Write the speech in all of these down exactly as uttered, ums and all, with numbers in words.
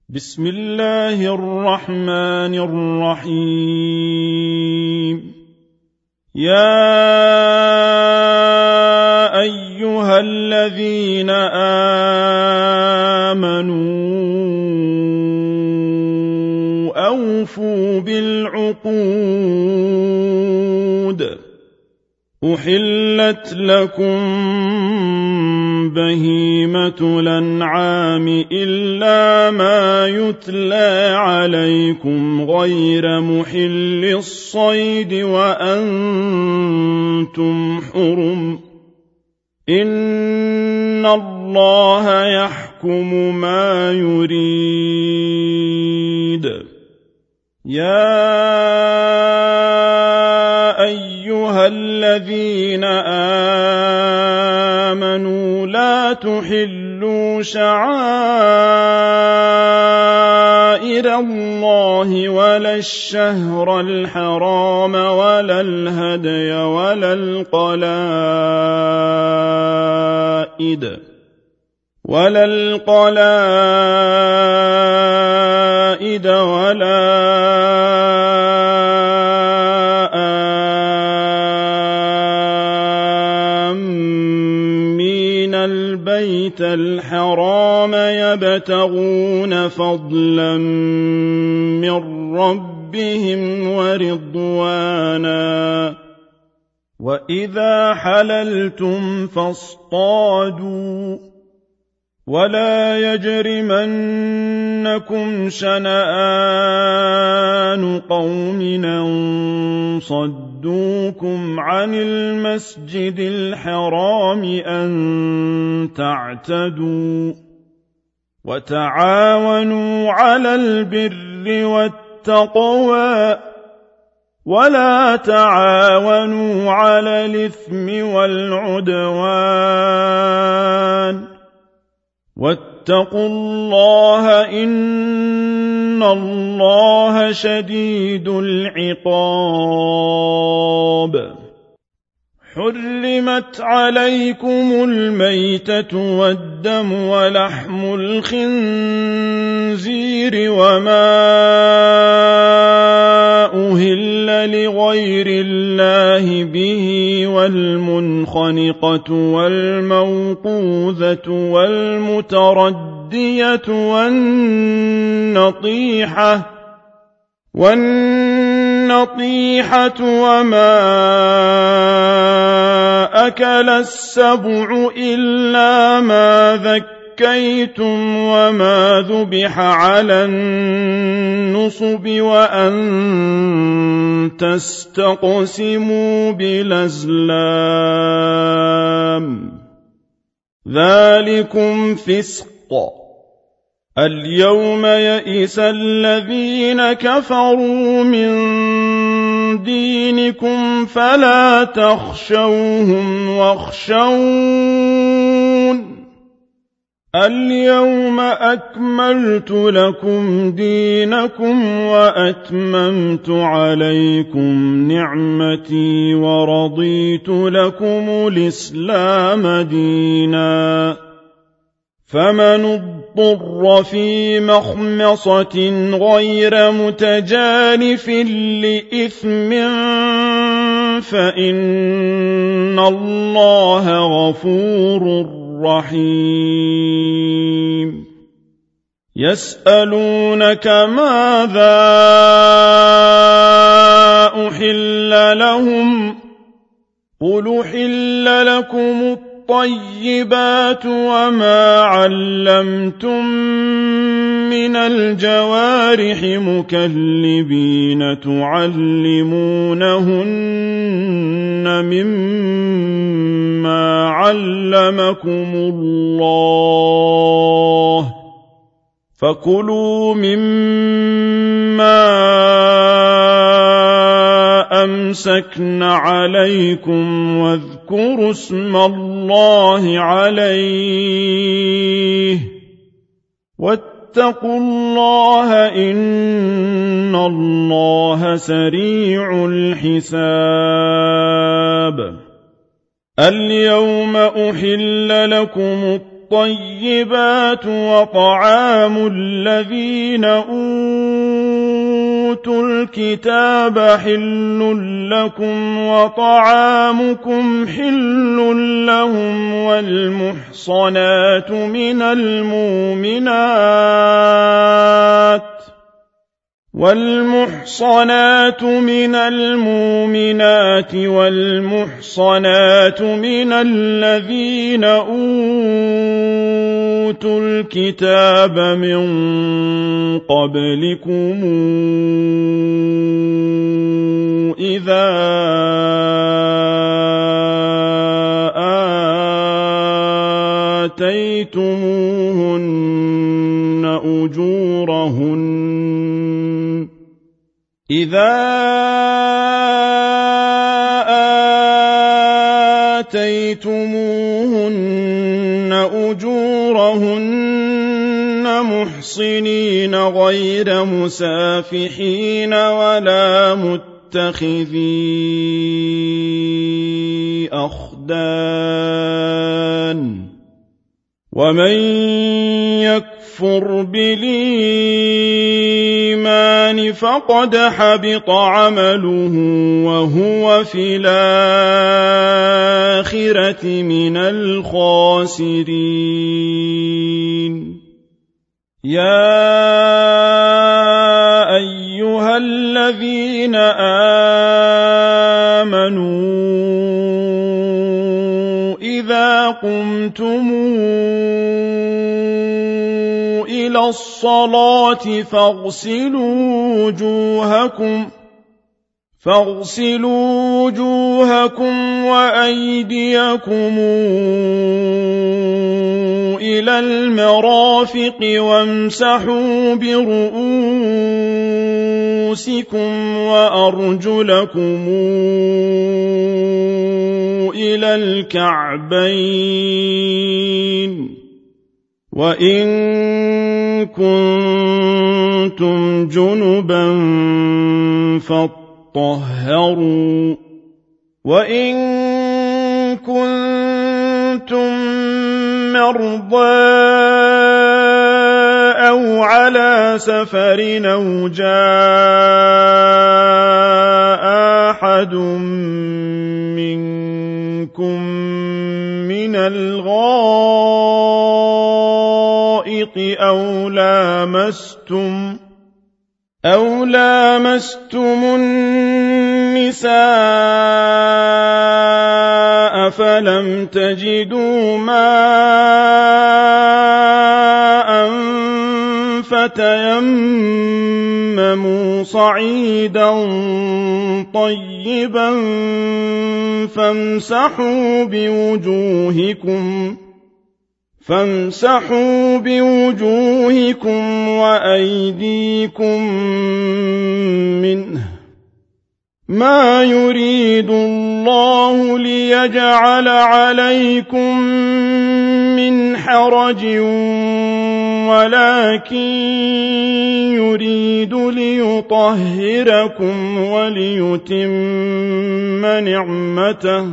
بسم الله الرحمن الرحيم. يا أيها الذين آمنوا أوفوا بالعقود أحلت لكم بهيمة الأنعام إلا ما يتلى عليكم غير محل الصيد وأنتم حرم إن الله يحكم ما يريد. يا أيها الذين آمنوا لا تحلوا شعائر الله ولا الشهر الحرام ولا الهدي ولا القلائد ولا القلائد ولا البيت الحرام يبتغون فضلا من ربهم ورضوانا وإذا حللتم فاصطادوا ولا يجرمنكم شنآن قوم أن صدوكم عن المسجد الحرام أن تعتدوا وتعاونوا على البر والتقوى ولا تعاونوا على الإثم والعدوان واتقوا الله إن الله شديد العقاب. حرمت عليكم الميتة والدم ولحم الخنزير وما أهل لغير الله به والمنخنقة والموقوذة والمتردية والنطيحة والنطيحة وما أكل السبع إلا ما ذكيتم وما ذبح على النصب وأن تستقسموا بالأزلام ذلكم فسق. اليوم يئس الذين كفروا من دينكم فلا تخشوهم واخشون اليوم أكملت لكم دينكم وأتممت عليكم نعمتي ورضيت لكم الإسلام دينا فمن اضطر في مخمصة غير متجانف لإثم فإن الله غفور رحيم. يسألونك ماذا أحل لهم قل أحل لكم الطيبات وما علمتم من الجوارح مكلبين تعلمونهن مما علمكم الله فكلوا مما أمسكن عليكم واذكروا اسم الله عليه واتقوا الله إن الله سريع الحساب. اليوم أحل لكم الطيبات وطعام الذين أوتوا الكتاب حل لكم وطعامكم حل لهم والمحصنات من المؤمنات والمحصنات من المؤمنات والمحصنات من الذين أوتوا الكتاب من قبلكم إذا آتيتموهن أجورهن إذا آتيتموهن أجورهن محصنين غير مسافحين ولا متخذي أخدان ومن يكفر بالإيمان فقد حبط عمله وهو في الآخرة من الخاسرين يا أيها الذين آمنوا إذا قمتم إلى الصلاة فاغسلوا وجوهكم فاغسلوا وجوهكم وأيديكم إلى المرافق وامسحوا برؤوسكم وأرجلكم إلى الكعبين وإن كنتم جنبا فاطهروا وإن كنتم مرضى أو على سفر أو جاء أحد منكم من الغائط أو لامستم أو لامستم النساء فلم تجدوا ماء فتيمموا صعيدا طيبا فامسحوا بوجوهكم فامسحوا بوجوهكم وأيديكم منه ما يريد الله ليجعل عليكم من حرج ولكن يريد ليطهركم وليتم نعمته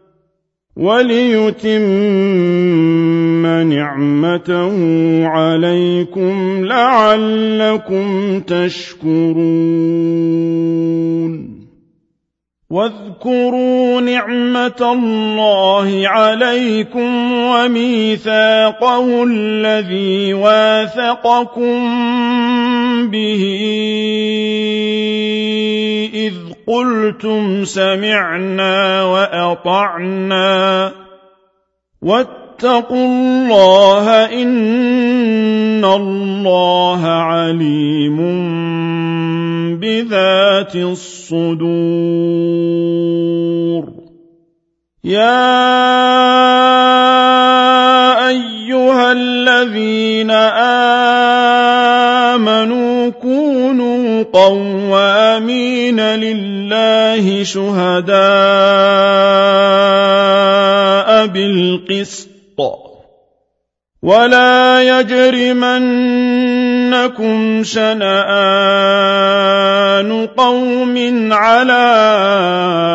وليتم نعمته عليكم لعلكم تشكرون واذكروا نعمة الله عليكم وميثاقه الذي واثقكم به إذ قلتم سمعنا وأطعنا واتقوا الله إن الله عليم بذات الصدور يا أيها الذين آمنوا كونوا قوامين لله شهداء بالقسط ولا يجرمنكم شنآن قوم على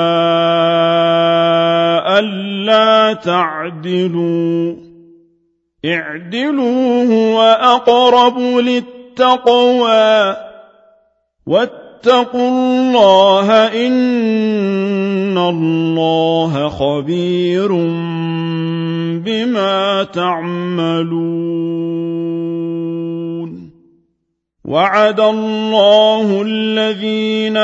ألا تعدلوا اعدلوا هو أقرب للتقوى واتقوا الله إن الله خبير بما تعملون وعد الله الذين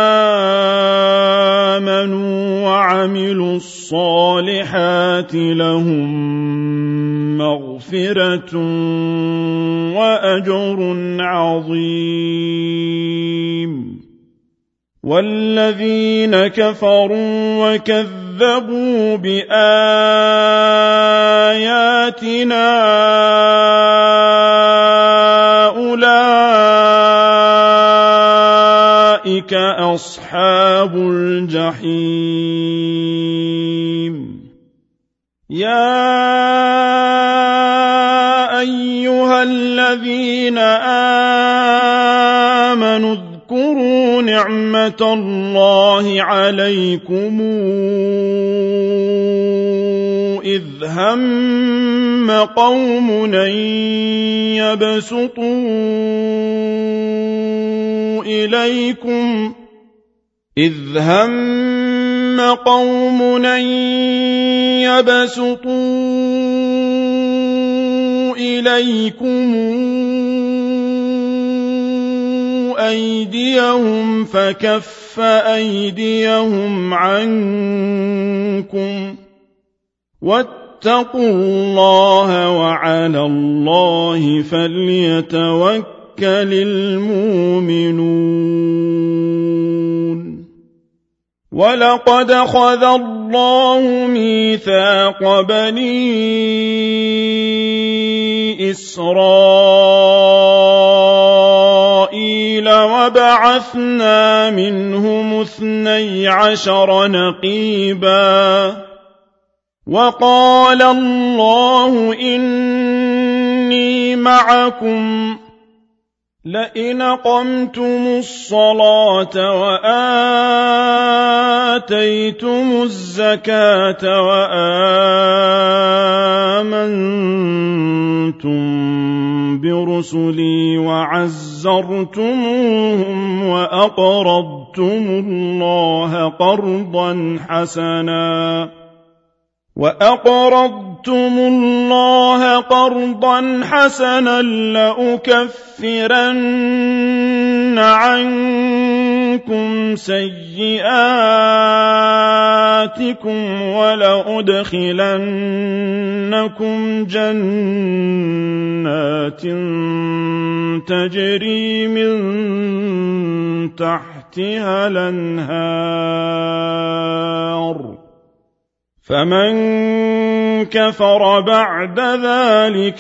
آمنوا وعملوا الصالحات لهم مغفرة وأجر عظيم والذين كفروا وكذبوا بآياتنا أولئك أصحاب الجحيم يا أيها الذين آمنوا اذكروا نعمة الله عليكم إذ هم قوم أن يبسطوا إليكم إذ هم قوم أن يبسطوا إليكم أيديهم فكف أيديهم عنكم واتقوا الله وعلى الله فليتوكل المؤمنون ولقد أخذ الله ميثاق بني إسرائيل وبعثنا منهم اثني عشر نقيبا وقال الله إني معكم لئن أقمتم الصلاة وآتيتم الزكاة وآمنتم برسلي وعزرتموهم وأقرضتم الله قرضا حسنا وأقرضتم الله قرضا حسنا لأكفرن عنكم سيئاتكم ولأدخلنكم جنات تجري من تحتها الأنهار فمن كفر بعد ذلك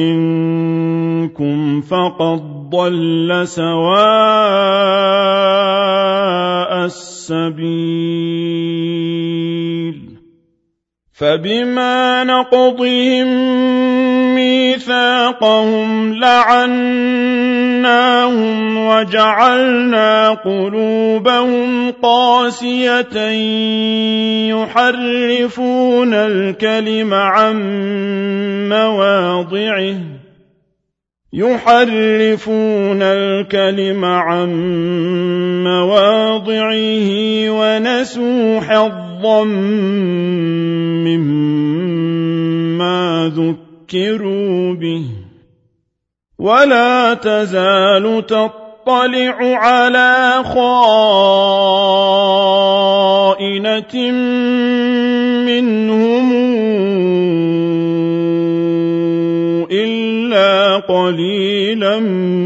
منكم فقد ضل سواء السبيل فبما نقضهم ميثاقهم لعناهم وجعلنا قلوبهم قاسية يحرفون الكلم عن مواضعه يحرفون الكلم عن مواضعه ونسوا حظا مما ذكروا به ولا تزال تطلع على خائنة منهم إلا قليلا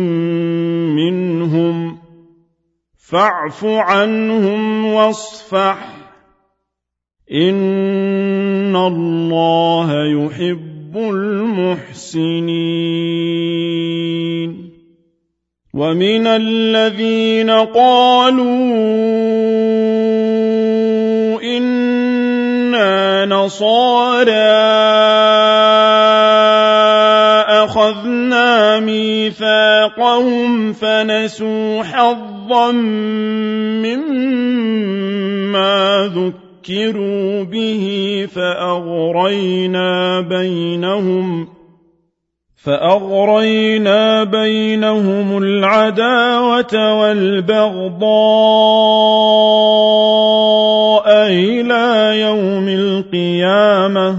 منهم فاعف عنهم واصفح إن الله يحب المحسنين ومن الذين قالوا إنا نصارى أخذنا ميثاقهم فنسوا حظا مما ذكروا به فأغرينا بينهم فأغرينا بينهم العداوة والبغضاء إلى يوم القيامة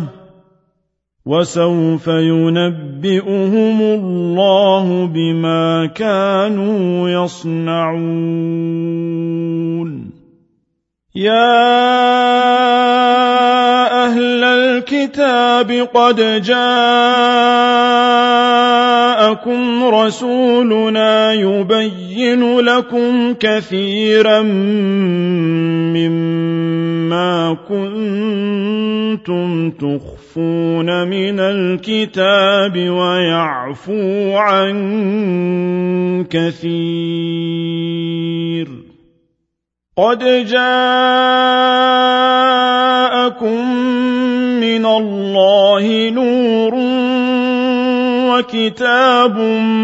وسوف ينبئهم الله بما كانوا يصنعون يا أهل الكتاب قد جاءكم رسولنا يبين لكم كثيرا مما كنتم تخفون من الكتاب ويعفو عن كثير قد جاءكم من الله نور وكتاب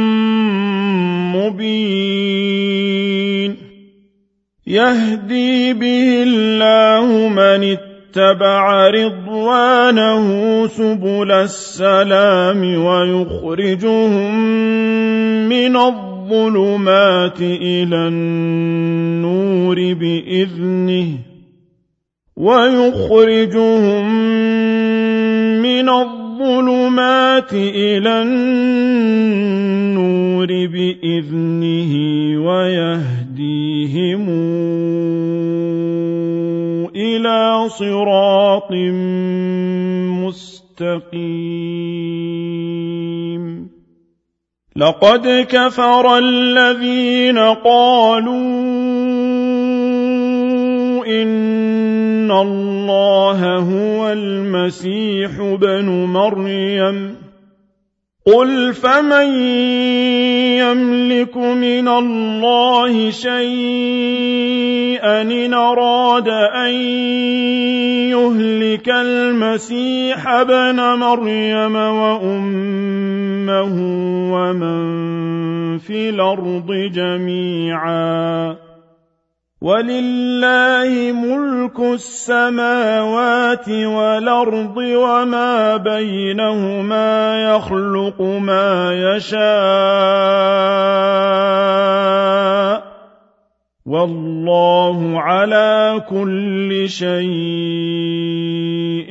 مبين يهدي به الله من اتبع رضوانه سبل السلام ويخرجهم من الظلمات إلى النور بإذنه ويخرجهم من الظلمات إلى النور بإذنه ويهديهم إلى صراط مستقيم لقد كفر الذين قالوا إن الله هو المسيح ابن مريم قل فمن يملك من الله شيئا إن أراد أن يهلك المسيح ابن مريم وأمه ومن في الأرض جميعا ولله ملك السماوات والأرض وما بينهما يخلق ما يشاء والله على كل شيء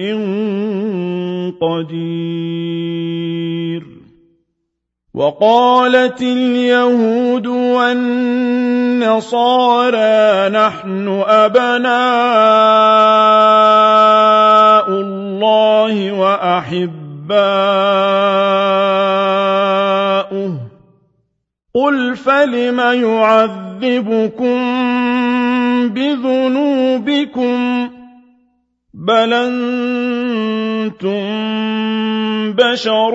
قدير وقالت اليهود والنصارى نحن أبناء الله وأحباؤه قل فلم يعذبكم بذنوبكم بل أنتم بشر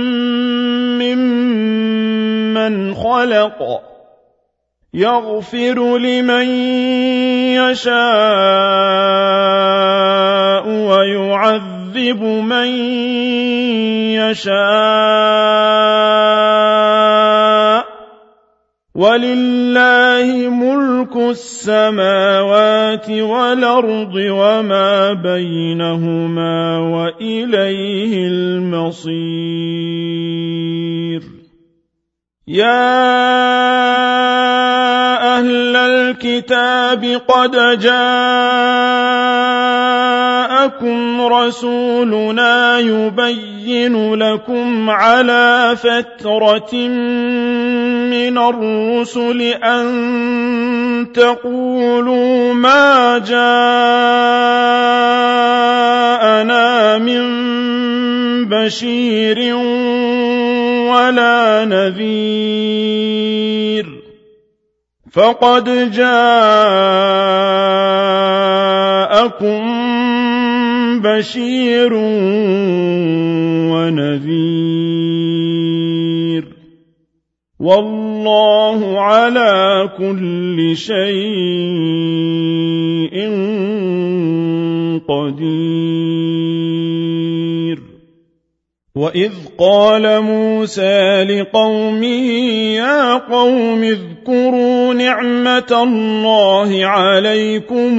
ممن خلق يغفر لمن يشاء ويعذب من يشاء ولله ملك السماوات والأرض وما بينهما وإليه المصير يا أهل الكتاب قد جاءكم رسولنا يبين لكم على فترة من الرسل أن تقولوا ما جاءنا من بشير ولا نذير فقد جاءكم بشير ونذير والله على كل شيء قدير وإذ قال موسى لقومه يا قوم اذكروا نعمة الله عليكم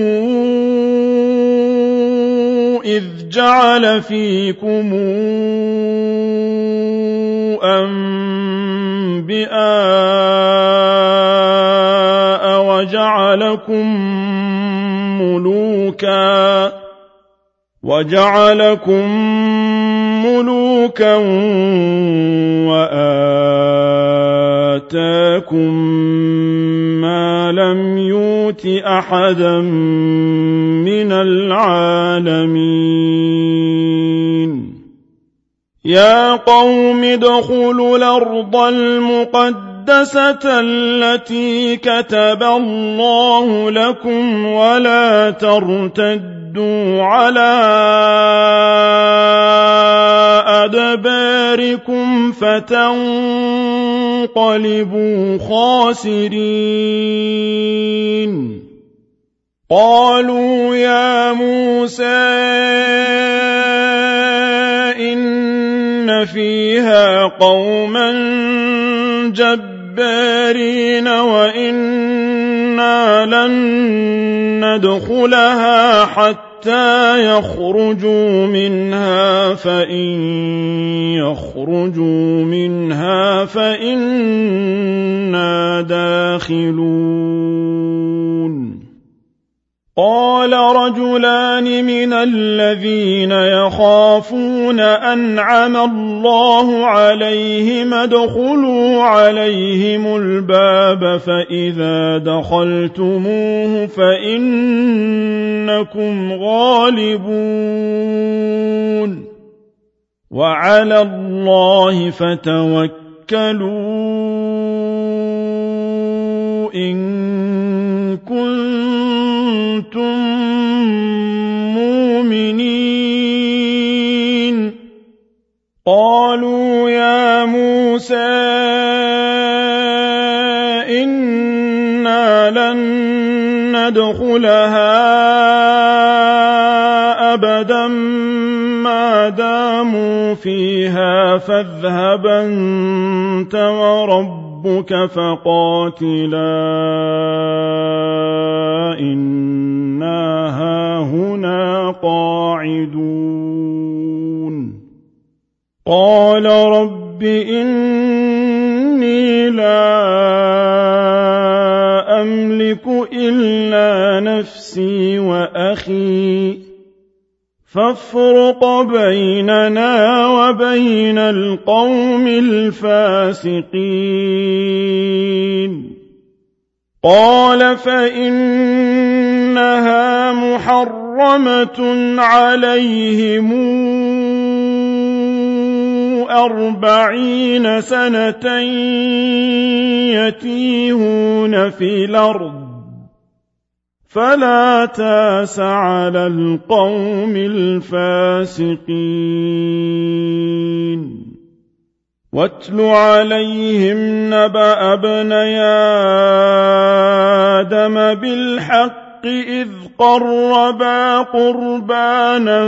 إذ جعل فيكم أنبياء وجعلكم ملوكا وجعلكم ملوكا وآتاكم ما لم يؤت أحدا من العالمين يا قوم ادخلوا الأرض المقدسة التي كتب الله لكم ولا ترتدوا على أدباركم فتنقلبوا خاسرين قالوا يا موسى إن فيها قوما جبارين وإنا لن ندخلها حتى يخرجوا منها فإن يخرجوا منها فإنا داخلون قال رجلان من الذين يخافون أنعم الله عليهم ادخلوا عليهم الباب فإذا دخلتموه فإنكم غالبون وعلى الله فتوكلوا إن كنتم مؤمنين قالوا يا موسى إنا لن ندخلها أبدا ما داموا فيها فاذهب أنت وربك فقاتلا إنا هاهنا قاعدون قال رب إني لا أملك إلا نفسي وأخي فافرق بيننا وبين القوم الفاسقين قال فإنها محرمة عليهم أربعين سنة يتيهون في الأرض فلا تاس على القوم الفاسقين واتل عليهم نبأ ابني آدم بالحق إذ قربا قربانا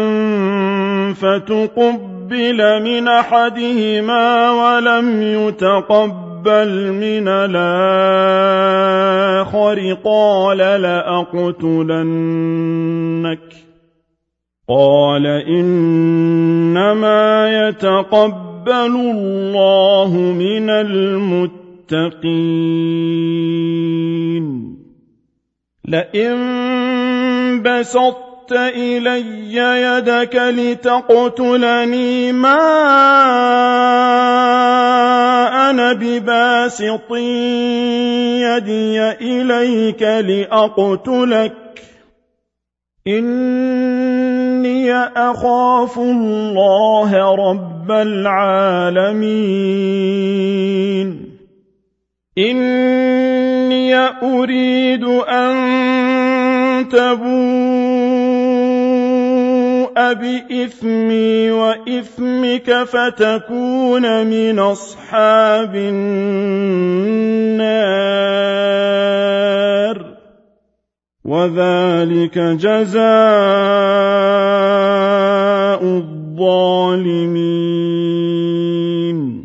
فتقبل من أحدهما ولم يتقبل من الآخر قال لأقتلنك قال إنما يتقبل الله من المتقين لئن بسطت إلي يدك لتقتلني ما أنا بباسط يدي إليك لأقتلك إني أخاف الله رب العالمين إني أريد أن تبوء بإثمي وإثمك فتكون من أصحاب النار وذلك جزاء الظالمين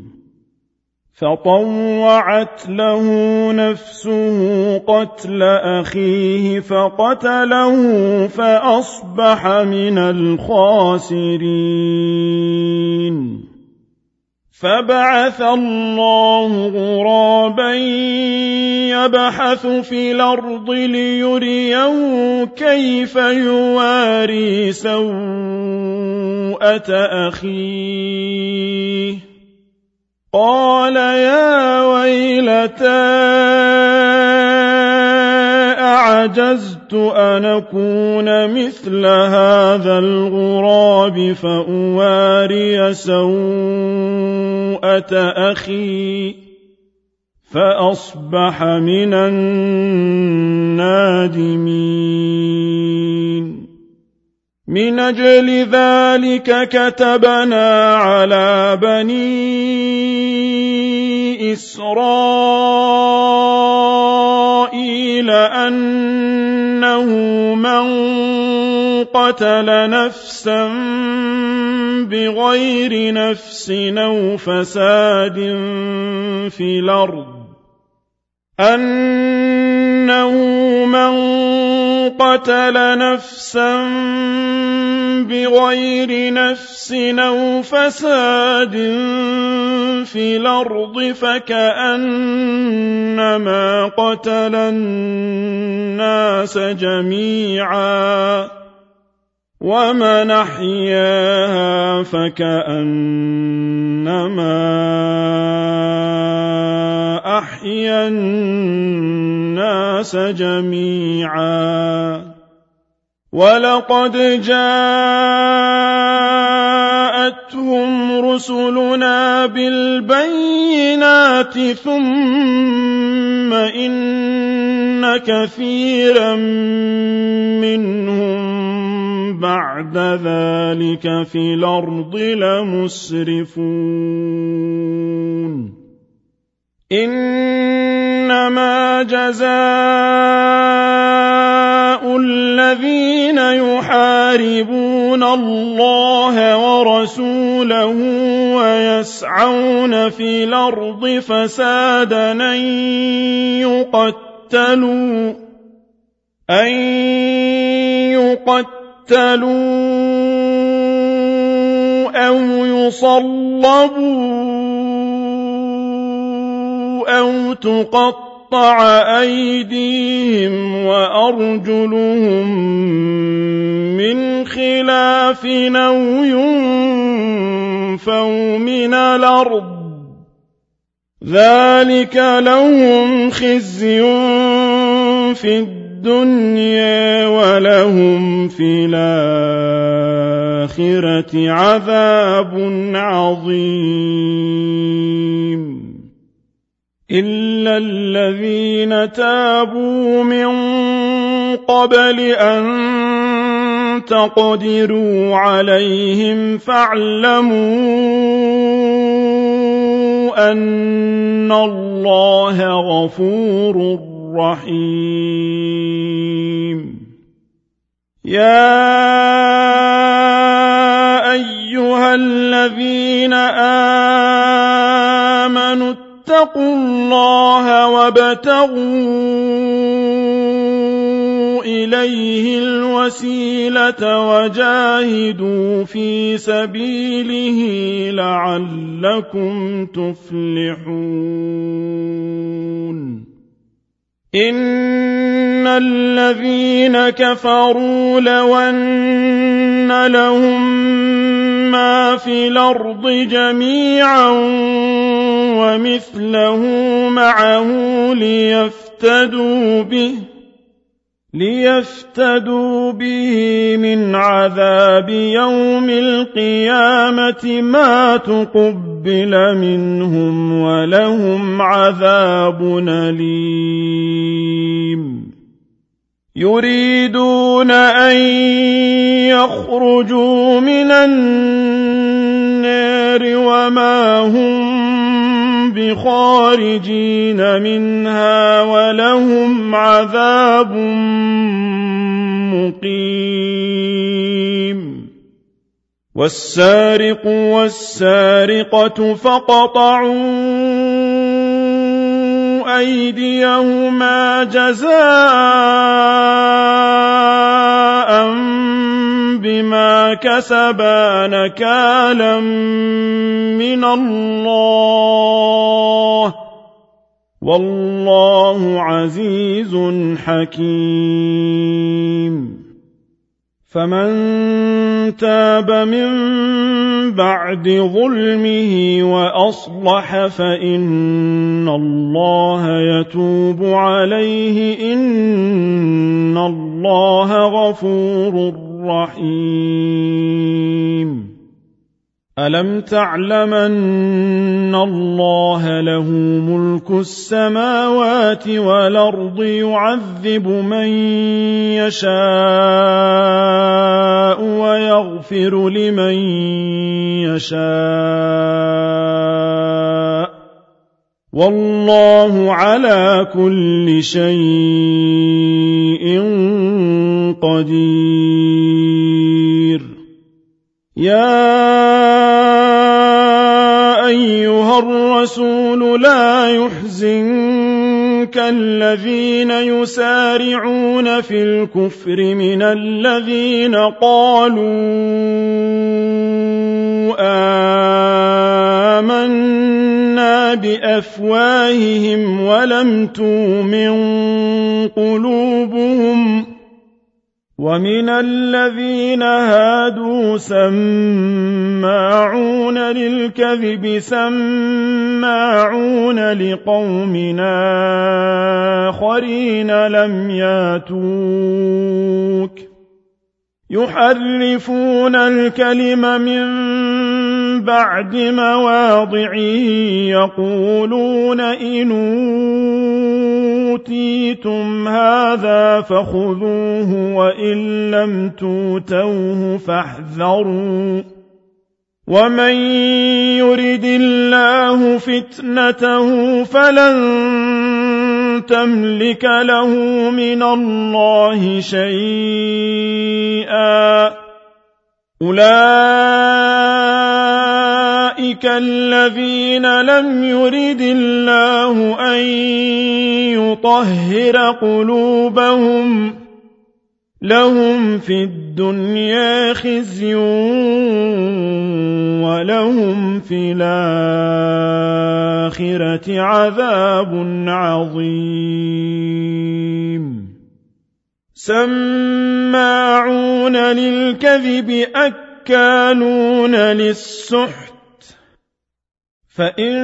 فطوعت له نفسه قتل أخيه فقتله فأصبح من الخاسرين فبعث الله غرابا يبحث في الأرض ليريه كيف يواري سوءة أخيه قال يا ويلتى أعجزت أن أكون مثل هذا الغراب فأواري سوءة أخي فأصبح من النادمين من أجل ذلك كتبنا على بني إسرائيل أنه من قتل نفسا بغير نفس أو فساد في الأرض أنه من قتل نفسا بغير نفس أو فساد في الأرض فكأنما قتل الناس جميعا ومن أحياها فكأنما أحيا الناس جميعا ولقد جاءتهم رسلنا بالبينات ثم إن كثيرا منهم بعد ذلك في الأرض لمسرفون إنما جزاء الذين يحاربون الله ورسوله ويسعون في الأرض فسادا أن يقتلوا أن يقتلوا أو يصلبوا أو تقطع أيديهم وأرجلهم من خلاف أو ينفوا من الأرض ذلك لهم خزي في الدنيا ولهم في الآخرة عذاب عظيم إلا الذين تابوا من قبل أن تقدروا عليهم فاعلموا أن الله غفور رحيم يا أيها الذين آمنوا اتقوا الله وابتغوا إليه الوسيلة وجاهدوا في سبيله لعلكم تفلحون إن الذين كفروا لو أن لهم ما في الأرض جميعا ومثله معه ليفتدوا به ليفتدوا به من عذاب يوم القيامة ما تقبل منهم ولهم عذاب أليم يريدون أن يخرجوا من النار وما هم بخارجين منها ولهم عذاب مقيم والسارق والسارقة فاقطعوا أيديهما جزاء بما كسبا نكالا من الله والله عزيز حكيم فمن تاب من بعد ظلمه وأصلح فإن الله يتوب عليه إن الله غفور رحيم ألم تعلم أن الله له ملك السماوات والأرض يعذب من يشاء ويغفر لمن يشاء والله على كل شيء قدير يا أيها الرسول لا يحزنك الذين يسارعون في الكفر من الذين قالوا آمنا بأفواههم ولم تؤمن قلوبهم ومن الذين هادوا سماعون للكذب سماعون لقوم آخرين لم ياتوك يحرفون الكلم من بعد مواضعه يقولون إن أوتيتم هذا فخذوه وإن لم توتوه فاحذروا ومن يرد الله فتنته فلن تملك له من الله شيئا أولئك الذين لم يرد الله أن يطهر قلوبهم لهم في الدنيا خزي ولهم في الآخرة عذاب عظيم سماعون للكذب أكالون للسحت فإن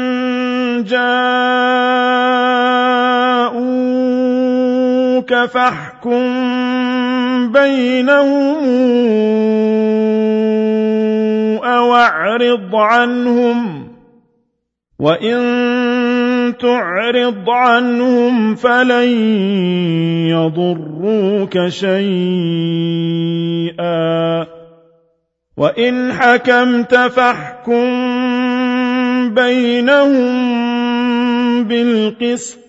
جاءوك فاحكم بينهم أو أعرض عنهم وإن تعرض عنهم فلن يضروك شيئا وإن حكمت فاحكم بينهم بالقسط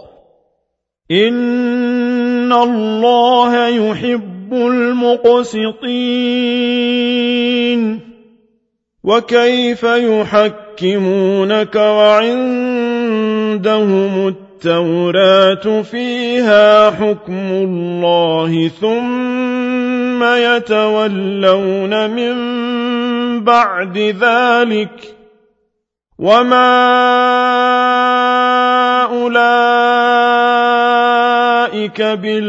إن الله يحب المقسطين وكيف يحكمونك وعندهم التوراة فيها حكم الله ثم يتولون من بعد ذلك وما أولئك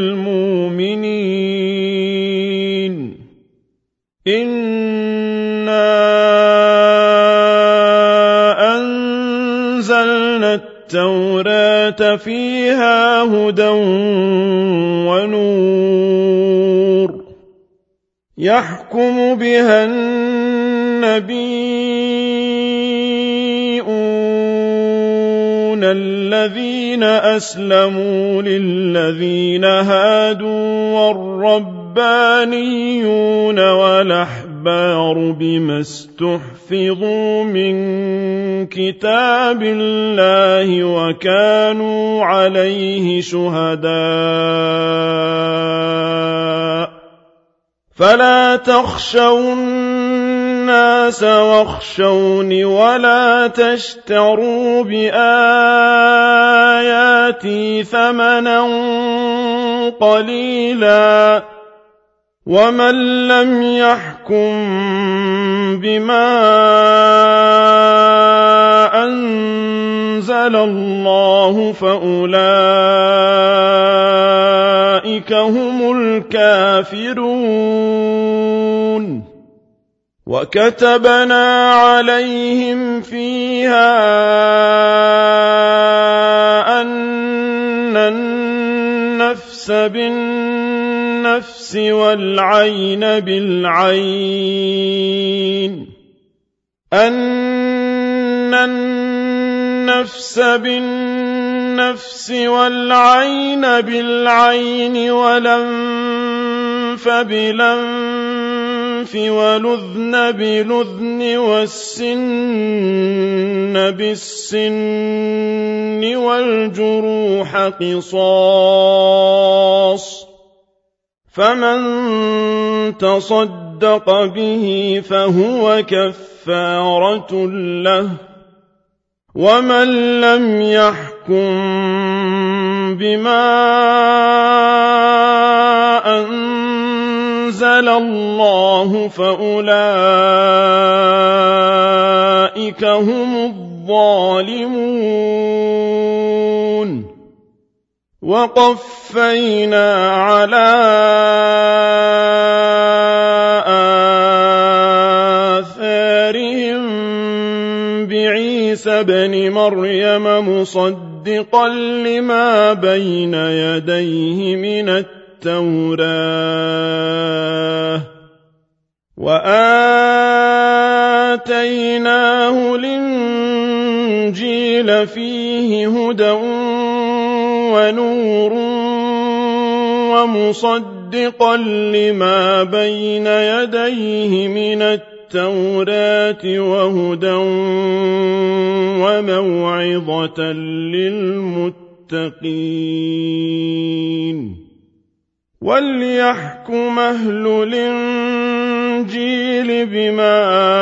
بالمؤمنين إنا أنزلنا التوراة فيها هدى ونور يحكم بها النبيون الذين أسلموا للذين هادوا والربانيون والأحبار بما استحفظوا من كتاب الله وكانوا عليه شهداء فلا تخشوا الناس واخشوني ولا تشتروا بآياتي ثمنا قليلا ومن لم يحكم بما أنزل الله فأولئك هم الكافرون وكتبنا عليهم فيها أن النفس بالنفس والعين بالعين أن النفس بالنفس والعين بالعين والأنف بالأنف والأذن بالأذن والسن بالسن والجروح قصاص فمن تصدق به فهو كفارة له ومن لم يحكم بما أنزل الله فأولئك هم الظالمون وقفينا على آثارهم بعيسى ابن مريم مصدقا لما بين يديه من التوراة وآتيناه الإنجيل فيه هدى ونور ومصدقا لما بين يديه من التوراة وهدى وموعظة للمتقين وليحكم أهل الإنجيل بما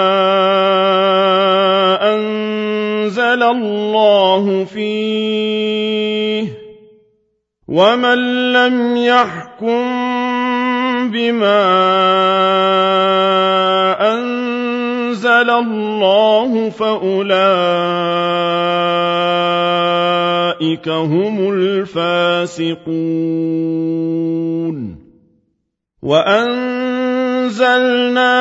أنزل الله فيه ومن لم يحكم بما أنزل الله فأولئك هم الفاسقون وأنزلنا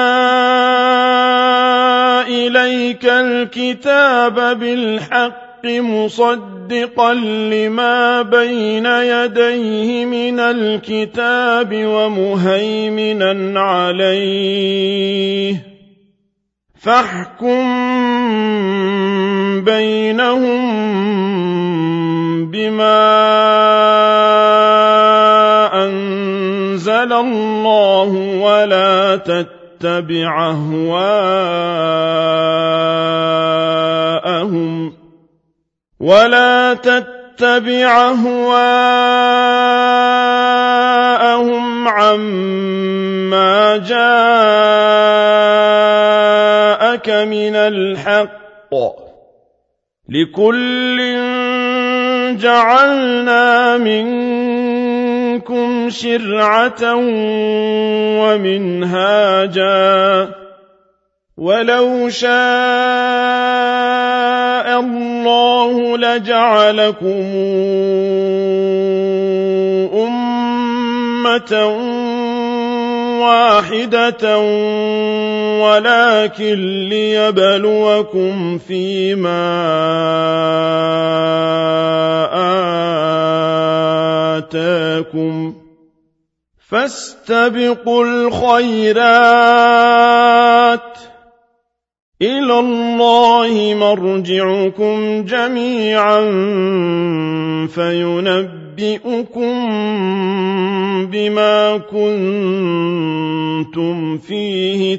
إليك الكتاب بالحق مصدقا لما بين يديه من الكتاب ومهيمنا عليه فاحكم بينهم بما أنزل الله ولا تتبع أهواءهم ولا تتبع أهواءهم عما جاءك من الحق لكل جعلنا منكم شرعة ومنهاجا ولو شاء الله لجعلكم أمة واحدة ولكن ليبلوكم فيما آتاكم فاستبقوا الخيرات إلى الله مرجعكم جميعا فينبئكم بما كنتم فيه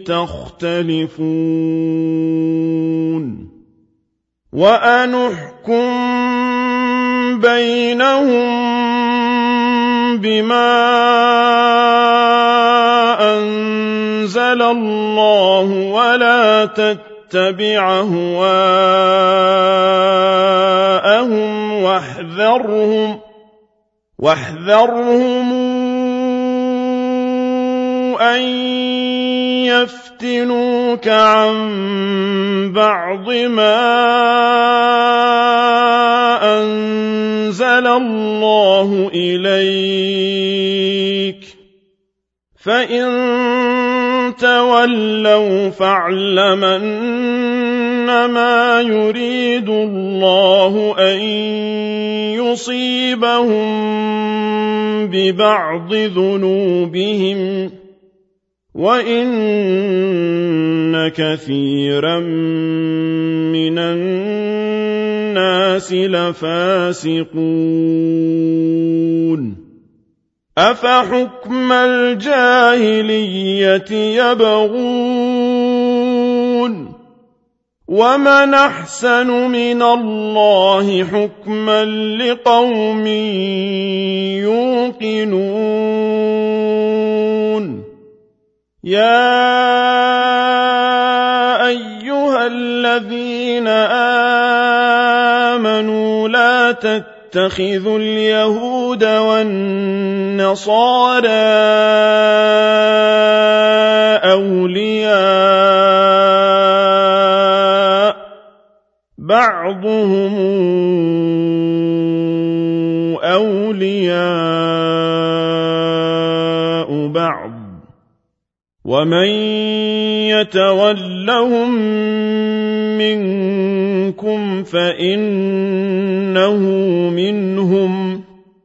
تختلفون وأنحكم بينهم بما أنزل الله ولا تتبع أهواءهم واحذرهم واحذرهم أن يفتنوك عن بعض ما أنزل الله إليك فإن تولوا فاعلم أنما يريد الله أن يصيبهم ببعض ذنوبهم وإن كثيرا من الناس لفاسقون أفحكم الجاهلية يبغون ومن أحسن من الله حكما لقوم يوقنون يا أيها الذين آمنوا لا تتخذوا اليهود والنصارى أولياء بعضهم أولياء بعض ومن يتولهم منكم فإنه منهم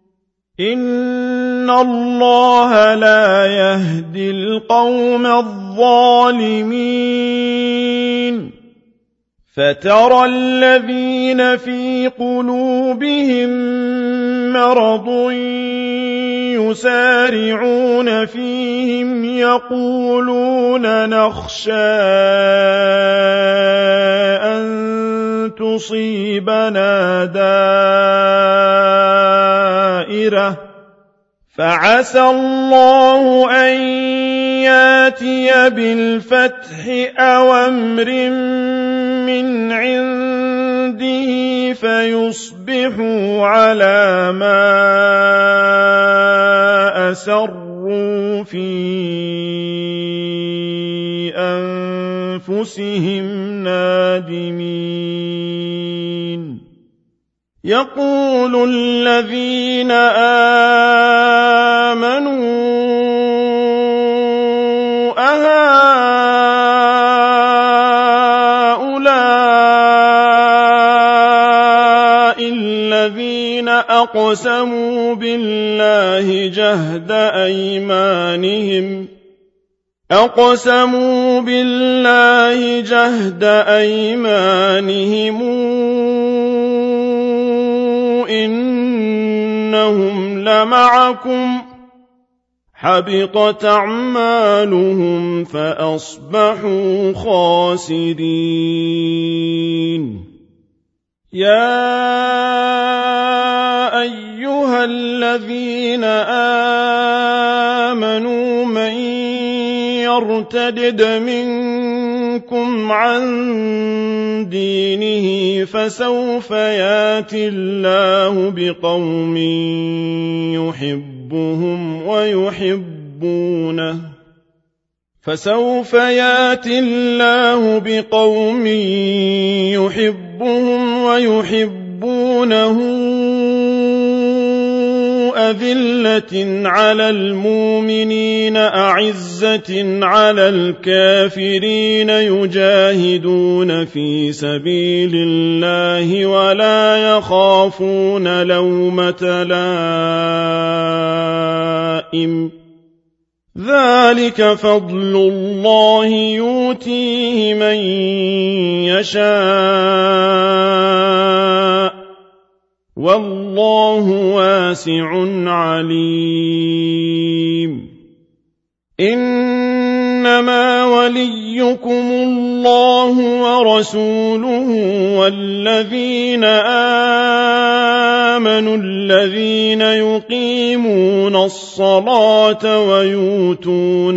إن الله لا يهدي القوم الظالمين فترى الذين في قلوبهم مرض يسارعون فيهم يقولون نخشى أن تصيبنا دائرة فعسى الله أن ياتي بالفتح أو أمر من عنده فيصبحوا على ما أسروا في أنفسهم نادمين يقول الذين آمنوا أهؤلاء الذين أقسموا بالله جهد أيمانهم أقسموا بالله جهد أيمانهم إنهم لمعكم حبطت أعمالهم فأصبحوا خاسرين يا أيها الذين آمنوا من يرتدد منكم عن دينه فسوف ياتي الله بقوم يحبهم ويحبونه فسوف ياتي الله بقوم يحبهم ويحبونه أذلة على المؤمنين أعزة على الكافرين يجاهدون في سبيل الله ولا يخافون لومة لائم ذلك فضل الله يؤتيه من يشاء والله واسع عليم إنما وليكم الله ورسوله والذين آمنوا الذين يقيمون الصلاة ويؤتون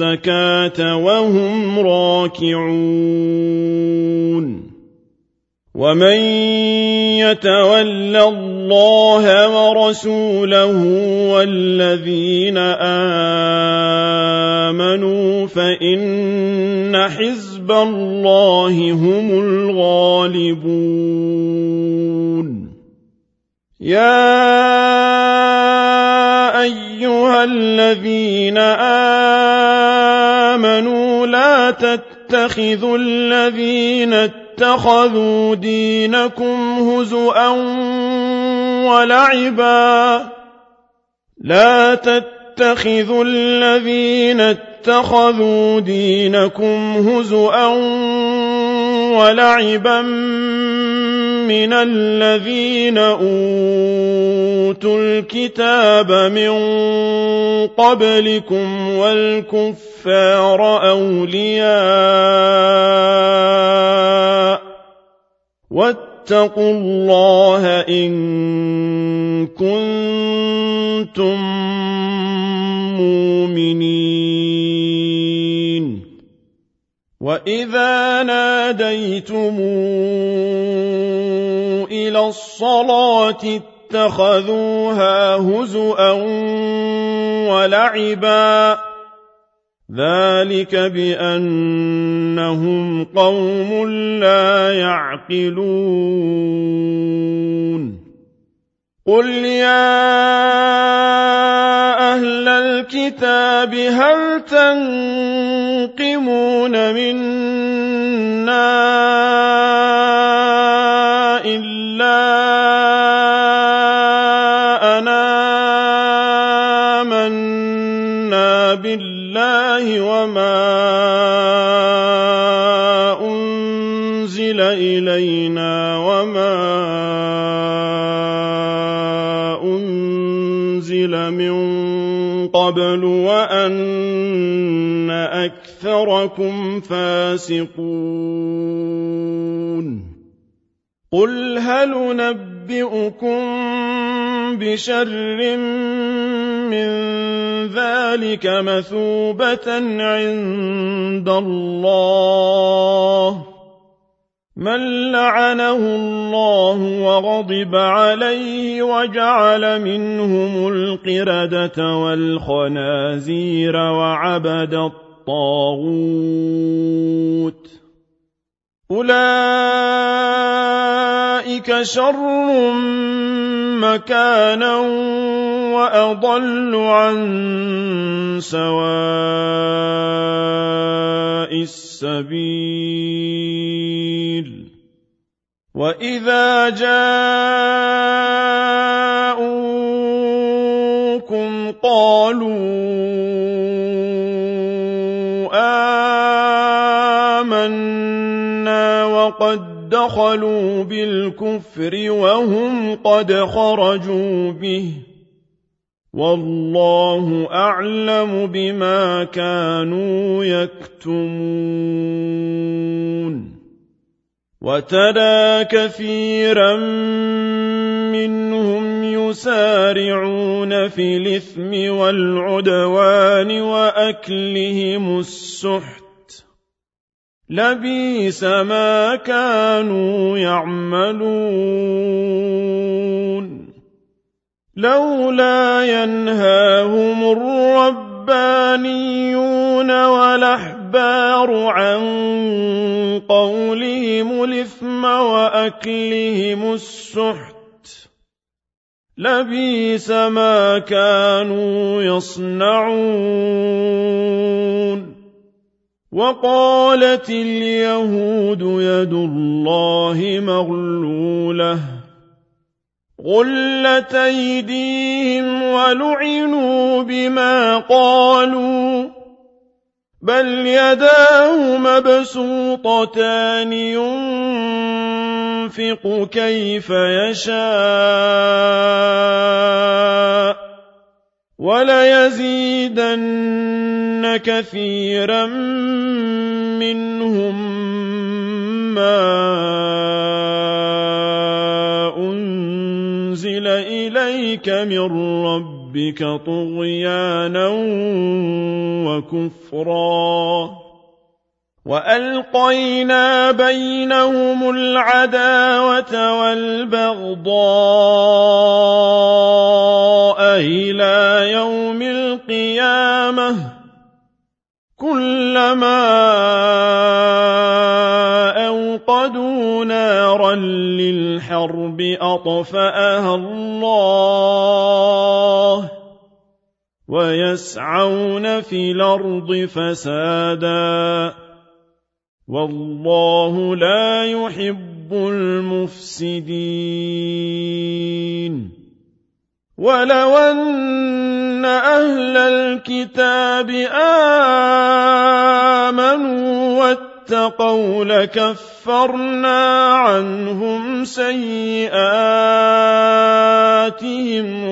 الزكاة وهم راكعون ومن يتول الله ورسوله والذين آمنوا فإن حزب الله هم الغالبون يا أيها الذين آمنوا لا تتخذوا الذين اتخذوا دينكم هزؤا ولعبا لا تتخذوا الذين اتخذوا دينكم هزؤا ولعبا من الذين أوتوا الكتاب من قبلكم والكفار أولياء واتقوا الله إن كنتم مؤمنين وإذا ناديتم إلى الصلاة اتخذوها هزؤا ولعبا ذلك بأنهم قوم لا يعقلون قل يا أهل الكتاب هل تنقمون منا إلا أن آمنا بالله وما أنزل إلينا وما أنزل من قبل وأن أكثركم فاسقون قل هل ننبئكم بشر من ذلك مثوبة عند الله من لعنه الله وغضب عليه وجعل منهم القردة والخنازير وعبد الطاغوت أولئك شر مكانا وأضل عن سواء السبيل وإذا جاءوكم قالوا آمنا وقد دخلوا بالكفر وهم قد خرجوا به والله أعلم بما كانوا يكتمون وترى كثيرا منهم يسارعون في الإثم والعدوان وأكلهم السحت لبئس ما كانوا يعملون لولا ينهاهم الربانيون والأحبار عن قولهم الإثم وأكلهم السحت لبئس ما كانوا يصنعون وقالت اليهود يد الله مغلولة غلت أيديهم ولعنوا بما قالوا بل يداه مبسوطتان ينفق كيف يشاء وليزيدن كثيرا منهم ما أنزل إليك من ربك طغيانا وكفرا وألقينا بينهم العداوة والبغضاء إلى يوم القيامة كلما أوقدوا نارا للحرب أطفأها الله ويسعون في الأرض فسادا والله لا يحب المفسدين ولو أن أهل الكتاب آمنوا واتقوا لكفرنا عنهم سيئاتهم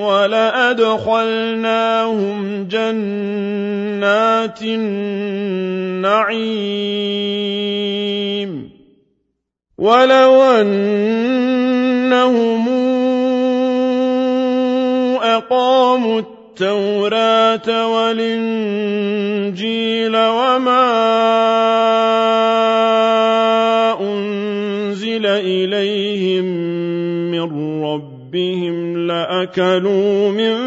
ولأدخلناهم جنات النعيم ولو أنهم أقاموا التوراة والإنجيل وما أنزل إليهم من ربهم لأكلوا من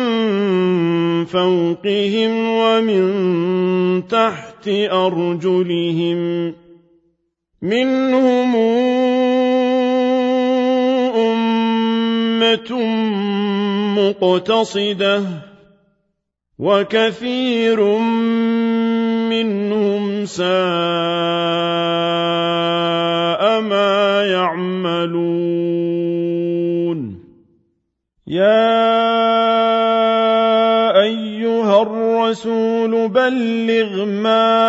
فوقهم ومن تحت أرجلهم منهم أمة مقتصدة وكثير منهم ساء ما يعملون يا أيها الرسول بلغ ما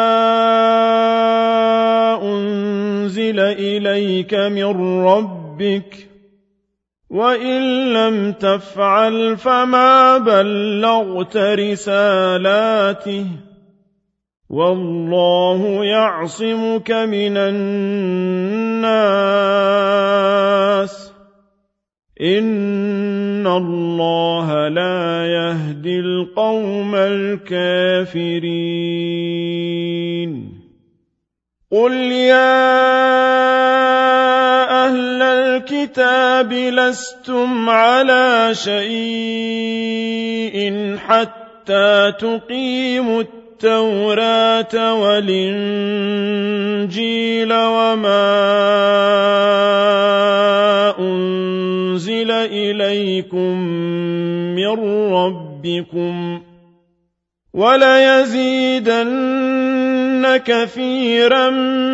أنزل إليك من ربك وإن لم تفعل فما بلغت رسالاته والله يعصمك من الناس إن الله لا يهدي القوم الكافرين قل يا أهل الكتاب لستم على شيء حتى تقيموا التوراة والإنجيل وما أنزل إليكم من ربكم وليزيدن كثيرا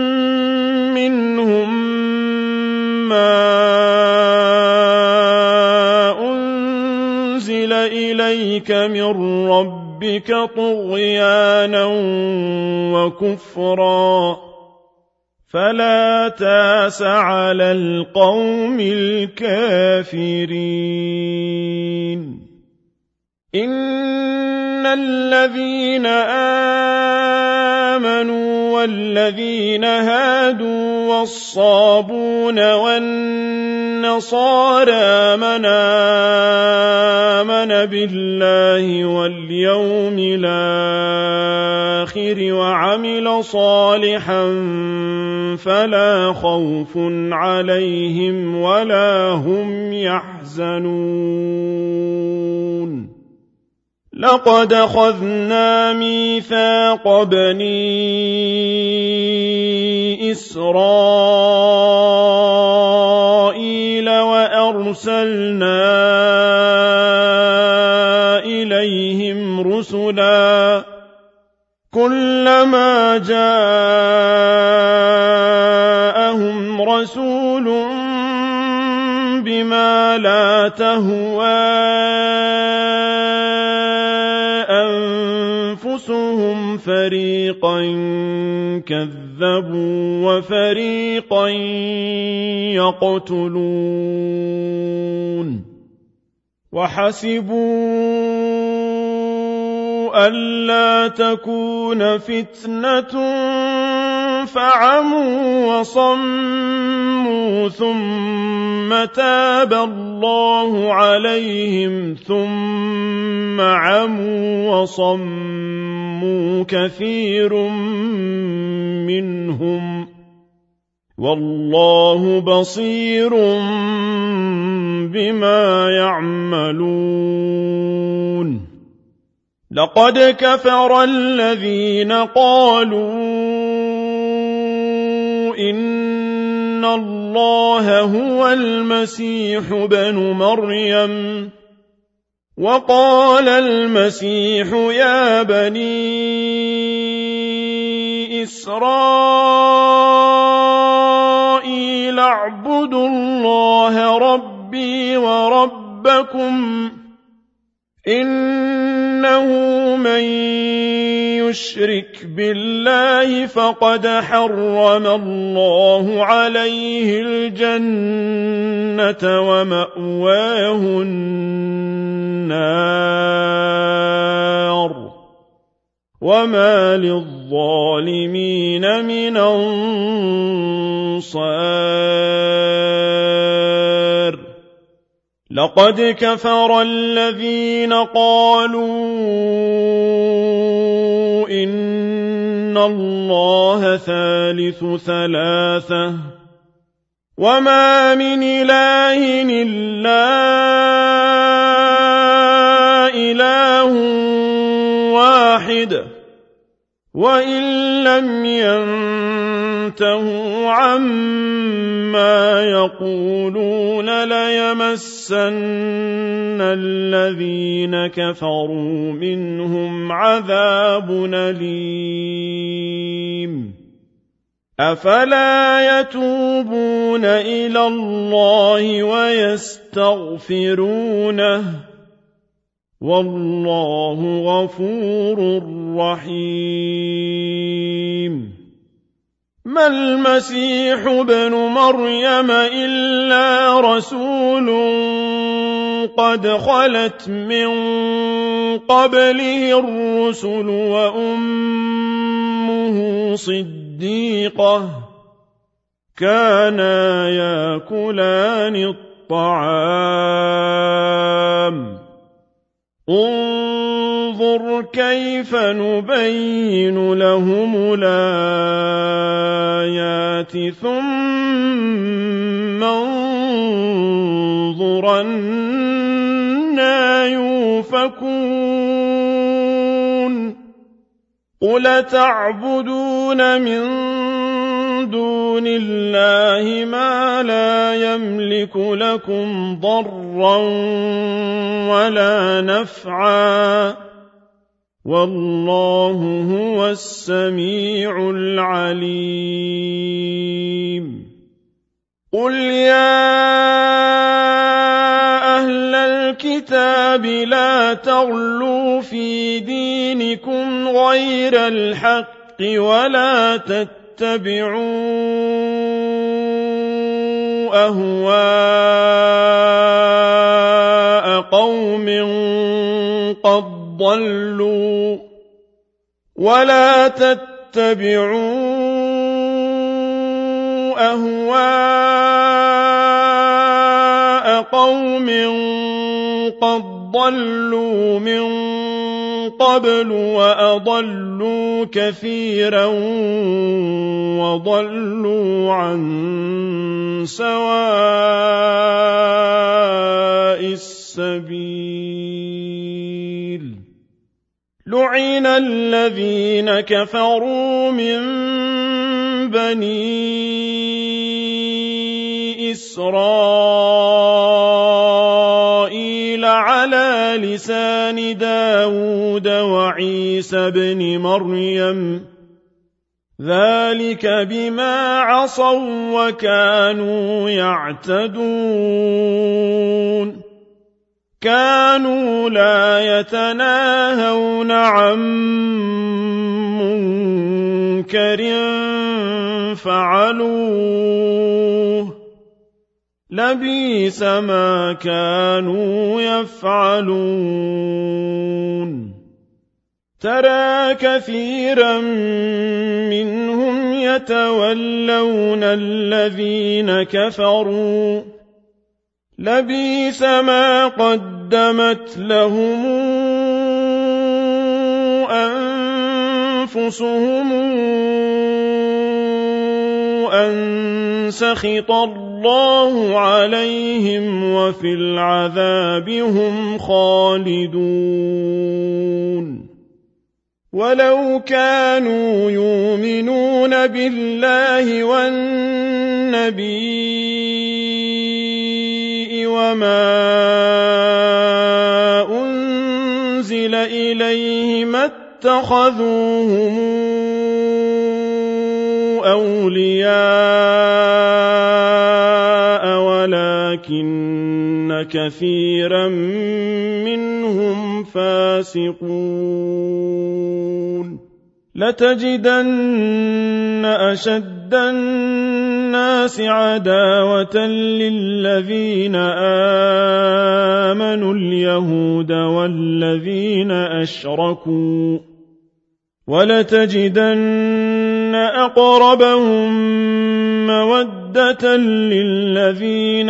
منهم ما أنزل إليك من ربك طغيانا وكفرا فلا تاس على القوم الكافرين إن الذين آمنوا والذين هادوا والصابون والنصارى من آمن بالله واليوم الآخر وعمل صالحا فلا خوف عليهم ولا هم يحزنون لقد أخذنا ميثاق بني إسرائيل وأرسلنا إليهم رسلا كلما جاءهم رسول بما لا تهوى أنفسهم فريقا كذبوا وفريقا يقتلون وحسبوا ألا تكون فتنة فعموا وصموا ثم تاب الله عليهم ثم عموا وصموا وَصَمُّوا كَثِيرٌ مِّنْهُمْ ۗ وَاللَّهُ بَصِيرٌ بِمَا يَعْمَلُونَ لَقَدْ كَفَرَ الَّذِينَ قَالُوا إِنَّ اللَّهَ هُوَ الْمَسِيحُ ابْنُ مَرْيَمَ وَقَالَ الْمَسِيحُ يَا بَنِي إِسْرَائِيلَ اعْبُدُوا اللَّهَ رَبِّي وَرَبَّكُمْ إِنَّهُ مَن يُشْرِكْ بِاللَّهِ فَقَدْ حَرَّمَ اللَّهُ عَلَيْهِ الْجَنَّةَ وَمَأْوَاهُ النَّارُ وَمَا لِلظَّالِمِينَ مِنْ أَنصَارٍ لَقَدْ كَفَرَ الَّذِينَ قَالُوا إِنَّ اللَّهَ ثَالِثُ ثَلَاثَةٍ وَمَا مِنْ إِلَٰهٍ إِلَّا إِلَٰهٌ وَاحِدٌ وَإِن لَّمْ يَنتَهُوا عَمَّا يَقُولُونَ لَيَمَسَّنَّ الَّذِينَ كَفَرُوا مِنْهُمْ عَذَابٌ أَلِيمٌ أَفَلَا يَتُوبُونَ إِلَى اللَّهِ وَيَسْتَغْفِرُونَهُ وَاللَّهُ غَفُورٌ رَّحِيمٌ مَا الْمَسِيحُ ابْنُ مَرْيَمَ إِلَّا رَسُولٌ قَدْ خَلَتْ مِن قَبْلِهِ الرُّسُلُ وَأُمُّهُ صِدِّيقَةٌ كَانَا يَأْكُلَانِ الطَّعَامَ انظُرْ كَيْفَ نُبَيِّنُ لَهُمُ الْآيَاتِ ثُمَّ انظُرْ أَنَّىٰ يُؤْفَكُونَ قُلْ تَعْبُدُونَ مِن دُونِ اللَّهِ مَا لَا يَمْلِكُ لَكُمْ ضَرًّا وَلَا نَفْعًا وَاللَّهُ هُوَ السَّمِيعُ الْعَلِيمُ قُلْ يَا أَهْلَ الْكِتَابِ لَا تَغْلُوا فِي دِينِكُمْ غَيْرَ الْحَقِّ وَلَا تَتَّبِعُوا أَهْوَاءَ قَوْمٍ قَدْ ضَلُّوا وَلَا تَتَّبِعُوا أَهْوَاءَ قَوْمٍ قَدْ ضَلُّوا مِن قَبْلُ وَأَضَلُّوا كَثِيرًا وَضَلُّوا عَن سَوَاءِ السَّبِيلِ لُعِنَ الَّذِينَ كَفَرُوا مِن بَنِي إِسْرَائِيلَ عَلَىٰ لِسَانِ دَاوُودَ وَعِيسَى ابْنِ مَرْيَمَ ذَٰلِكَ بِمَا عَصَوا وَّكَانُوا يَعْتَدُونَ كَانُوا لَا يَتَنَاهَوْنَ عَن مُّنكَرٍ فَعَلُوهُ لَبِئْسَ مَا كَانُوا يَفْعَلُونَ تَرَىٰ كَثِيرًا مِّنْهُمْ يَتَوَلَّوْنَ الَّذِينَ كَفَرُوا لَبِئْسَ ما قدمت لهم أنفسهم أن سخط الله عليهم وفي العذاب هم خالدون ولو كانوا يؤمنون بالله والنبي وما أنزل إليه ما اتخذوهم أولياء ولكن كثيرا منهم فاسقون لتجدن أشد الناس عداوة للذين آمنوا اليهود والذين أشركوا ولتجدن أقربهم مودة للذين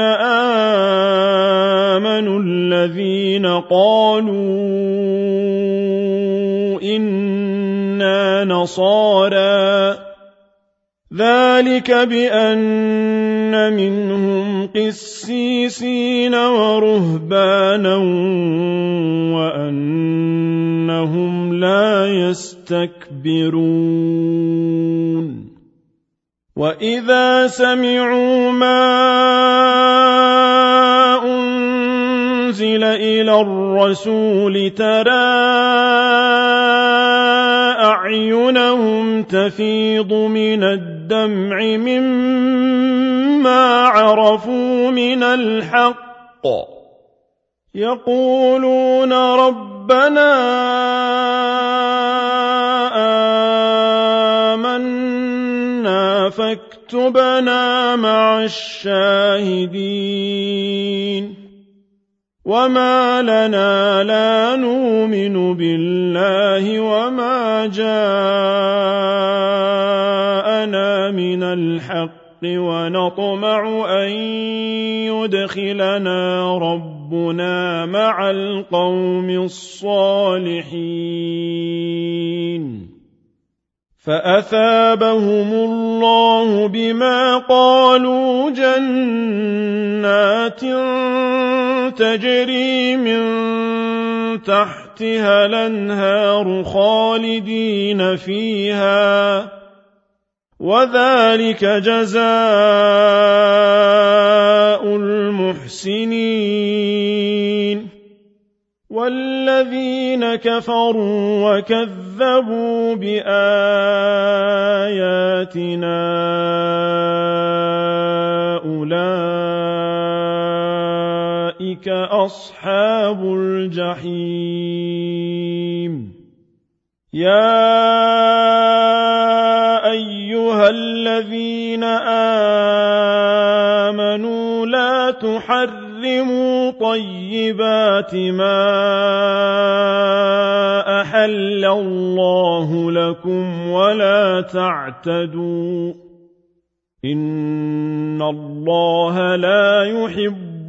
آمنوا الذين قالوا إنا نصارى ذلك بأن منهم قسيسين ورهبانا وأنهم لا يستكبرون وإذا سمعوا ما أنزل إلى الرسول ترى أعينهم تفيض من الدمع مما عرفوا من الحق يقولون ربنا آمنا فاكتبنا مع الشاهدين وما لنا لا نؤمن بالله وما جاءنا من الحق ونطمع أن يدخلنا ربنا مع القوم الصالحين فأثابهم الله بما قالوا جنات تجري من تحتها الأنهار خالدين فيها وذلك جزاء المحسنين والذين كفروا وكذبوا بآياتنا أولئك أصحاب الجحيم يا أيها الذين آمنوا لا تحرموا طيبات ما أحل الله لكم ولا تعتدوا إن الله لا يحب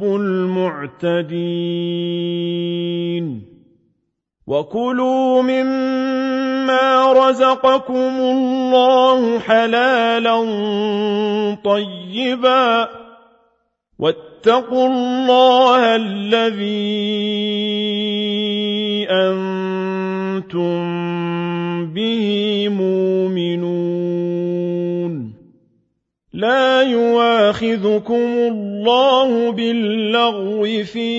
المعتدين وكلوا مما رزقكم الله حلالا طيبا واتقوا الله الذي أنتم به مؤمنون لا يؤاخذكم الله باللغو في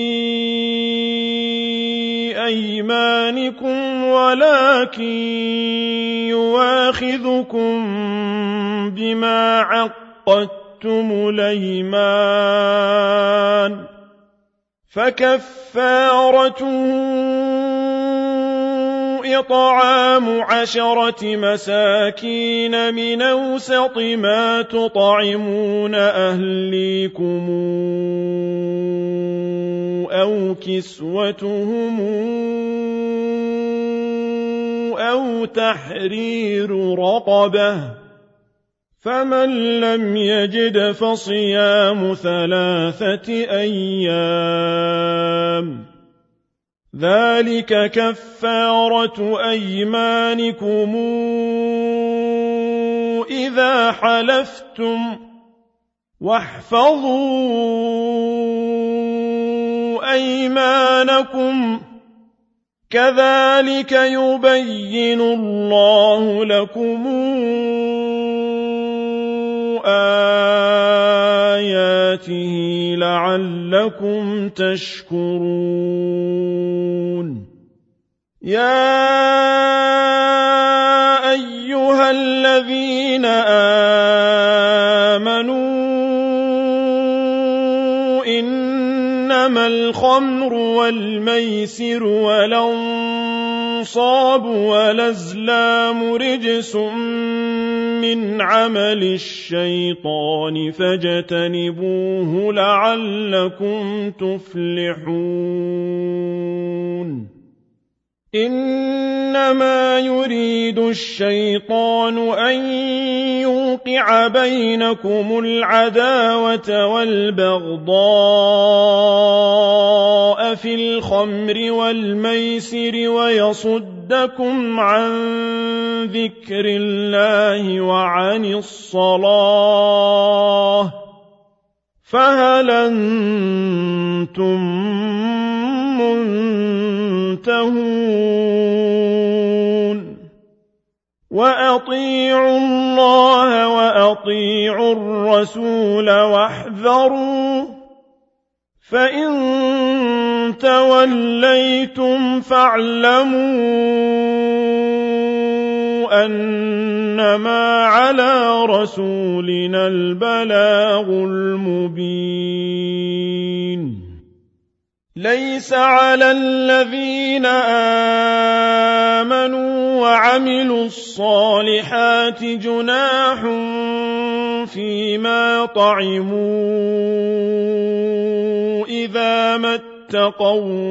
أيمانكم ولكن يؤاخذكم بما عقدتم الأيمان فكفارته إطعام عشرة مساكين من أوسط ما تطعمون أهليكم أو كسوتهم أو تحرير رقبة فمن لم يجد فصيام ثلاثة أيام ذلك كفارة أيمانكم إذا حلفتم واحفظوا أيمانكم كذلك يبين الله لكم آياته لعلكم تشكرون يا أيها الذين آمنوا إنما الخمر والميسر والأنصاب والأزلام رجس من عمل الشيطان فاجتنبوه لعلكم تفلحون إنما يريد الشيطان أن يوقع بينكم العداوة والبغضاء في الخمر والميسر ويصدكم عن ذكر الله وعن الصلاة فهل أنتم منتهون وأطيعوا الله وأطيعوا الرسول واحذروا فإن توليتم فاعلموا أنما على رسولنا البلاغ المبين ليس على الذين آمنوا وعملوا الصالحات جناح فيما طعموا إذا ما اتقوا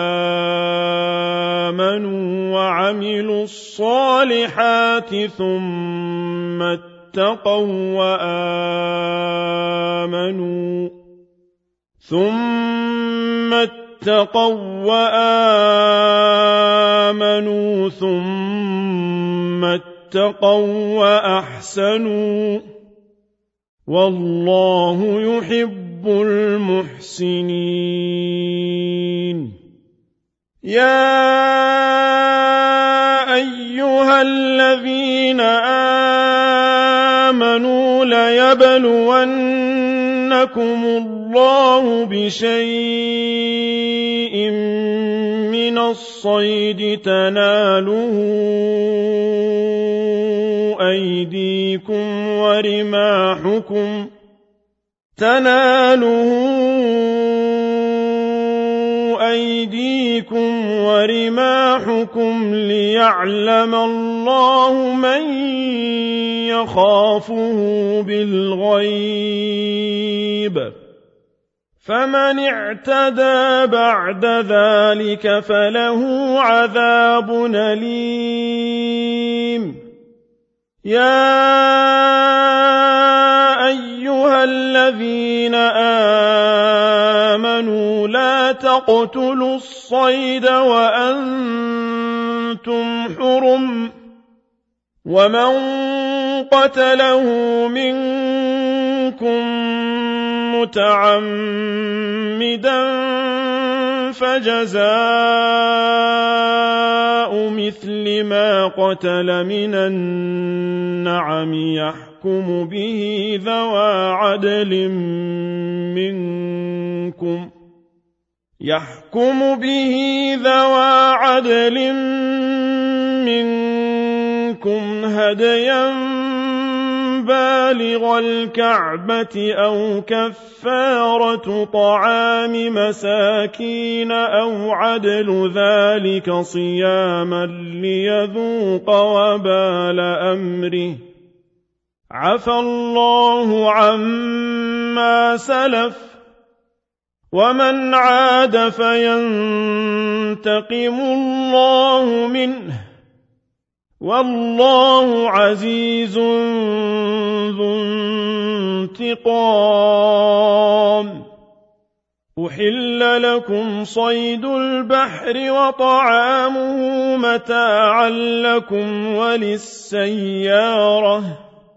وآمنوا وعملوا الصالحات ثم اتقوا وآمنوا ثم اتقوا وآمنوا ثم اتقوا وأحسنوا والله يحب المحسنين يا أيها الذين آمنوا ليبلونكم الله بشيء من الصيد تناله أيديكم ورماحكم تناله أيديكم ورماحكم ليعلم الله من يخافه بالغيب فمن اعتدى بعد ذلك فله عذاب أليم يا أيها الذين آمنوا لا تقتلوا الصيد وأنتم حرم ومن قتله منكم متعمدا فجزاء مثل ما قتل من النعم يحكم به ذوى عدل منكم يحكم به ذوى عدل منكم هديا بالغ الكعبة أو كفارة طعام مساكين أو عدل ذلك صياما ليذوق وبال أمره عفى الله عما سلف ومن عاد فينتقم الله منه والله عزيز ذو انتقام أحل لكم صيد البحر وطعامه متاعا لكم وللسيارة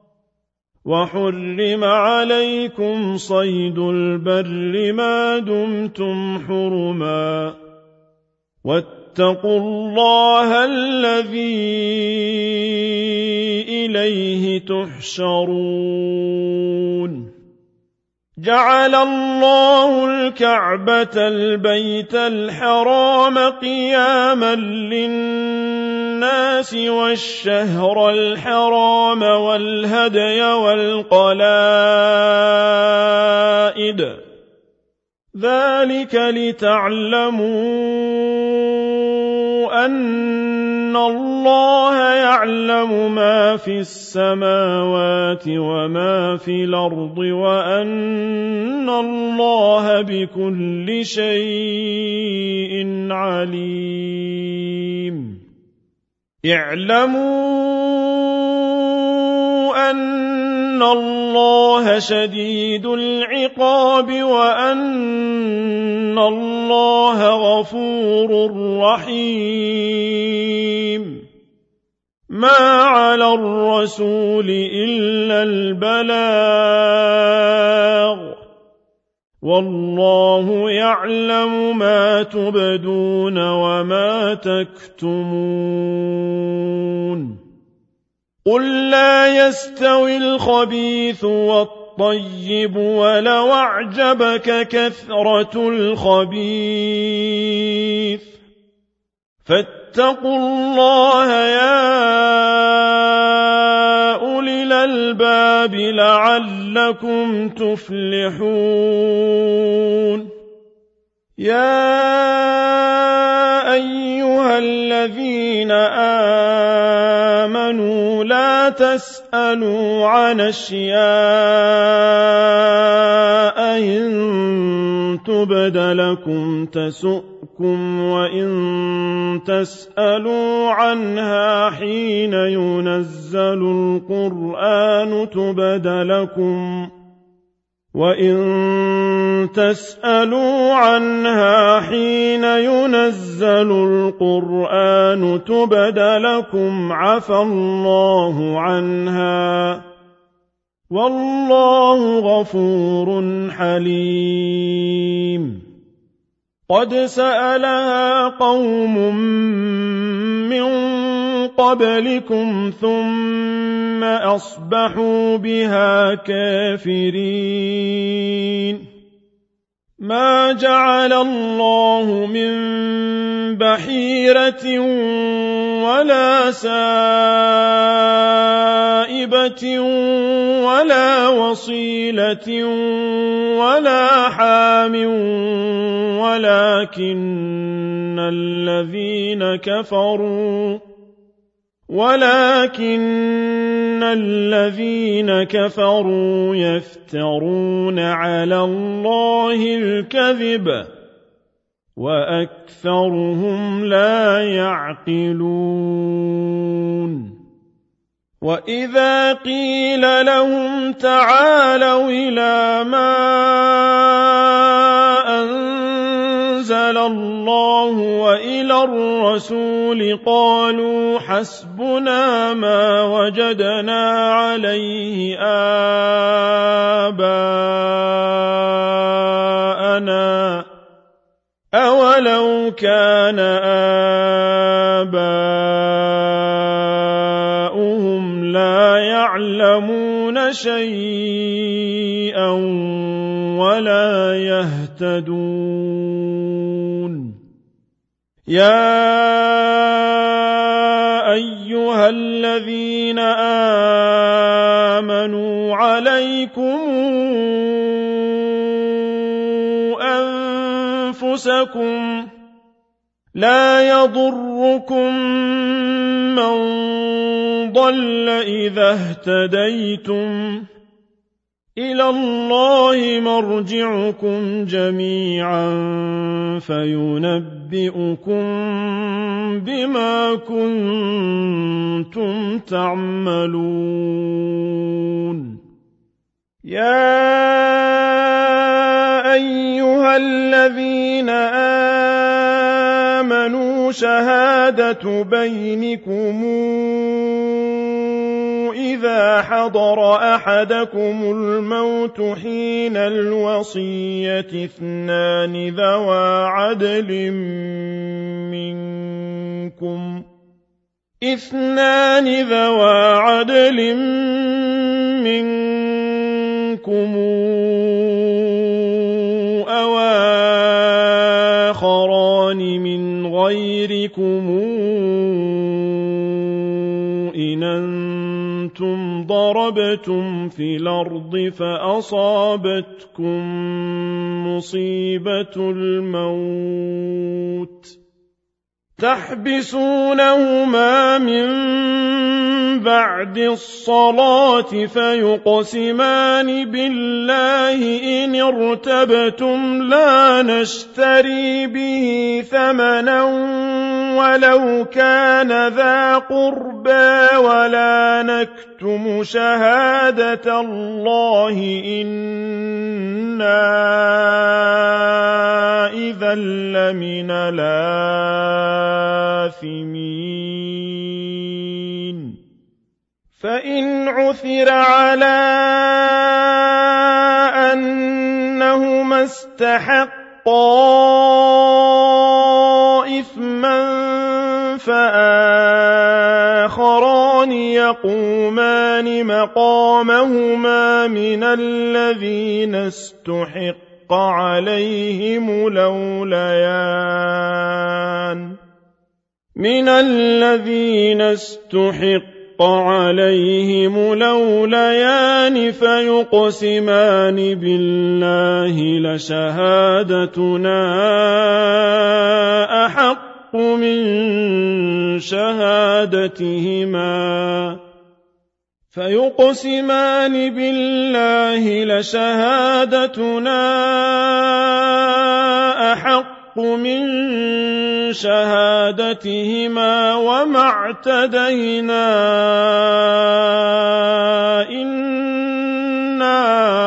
وحرم عليكم صيد البر ما دمتم حرما واتقوا الله الذي إليه تحشرون جعل الله الكعبة البيت الحرام قياما للناس والشهر الحرام والهدي والقلائد ذلك لتعلموا أن الله يعلم ما في السماوات وما في الأرض وأن الله بكل شيء عليم اعلموا أن الله شديد العقاب وأن الله غفور رحيم ما على الرسول إلا البلاغ والله يعلم ما تبدون وما تكتمون قل لا يستوي الخبيث والطيب ولو أعجبك كثرة الخبيث فاتقوا الله يا أولي الألباب لعلكم تفلحون يا أيها الذين آمنوا لا تسألوا عن أشياء إن تبد لكم تسؤكم وإن تسألوا عنها حين ينزل القرآن تبد لكم وَإِن تَسْأَلُوا عَنْهَا حِينَ يُنَزَّلُ الْقُرْآنُ تُبْدَ لَكُمْ عَفَا اللَّهُ عَنْهَا وَاللَّهُ غَفُورٌ حَلِيمٌ قَدْ سَأَلَهَا قَوْمٌ مِّن قَبْلِكُمْ ثُمَّ أَصْبَحُوا بِهَا كَافِرِينَ مَا جَعَلَ اللَّهُ مِن بَحِيرَةٍ وَلَا سَائِبَةٍ وَلَا وَصِيلَةٍ وَلَا حَامٍ وَلَكِنَّ الَّذِينَ كَفَرُوا ولكن الذين كفروا يفترون على الله الكذب وأكثرهم لا يعقلون وإذا قيل لهم تعالوا إلى ما أنزل الله وإلى الرسول قالوا حسبنا ما وجدنا عليه آباءنا أولو كان آباؤهم لا يعلمون شيئا ولا يهتدون يا أيها الذين آمنوا عليكم أنفسكم لا يضركم من ضل إذا اهتديتم إلى الله مرجعكم جميعا فينبئكم بما كنتم تعملون يا أيها أيها الذين آمنوا شهادة بينكم إذا حضر أحدكم الموت حين الوصية اثنان ذوى عدل منكم اثنان ذوى عدل منكم أو آخران من غيركم إن أنتم ضربتم في الأرض فأصابتكم مصيبة الموت تحبسونهما من بعد الصلاة فيقسمان بالله إن ارتبتم لا نشتري به ثمنا ولو كان ذا قربى ولا نكتم شهادة الله إنا إذا لمن الآثمين فإن عثر على أنهما استحقا إثما فآخران يقومان مقامهما من الذين استحق عليهم الأوليان من الذين استحق عليهم الأوليان فيقسمان بالله لشهادتنا أحق من شهادتهما فيقسمان بالله لشهادتنا أحق من شهادتهما وما اعتدينا إنا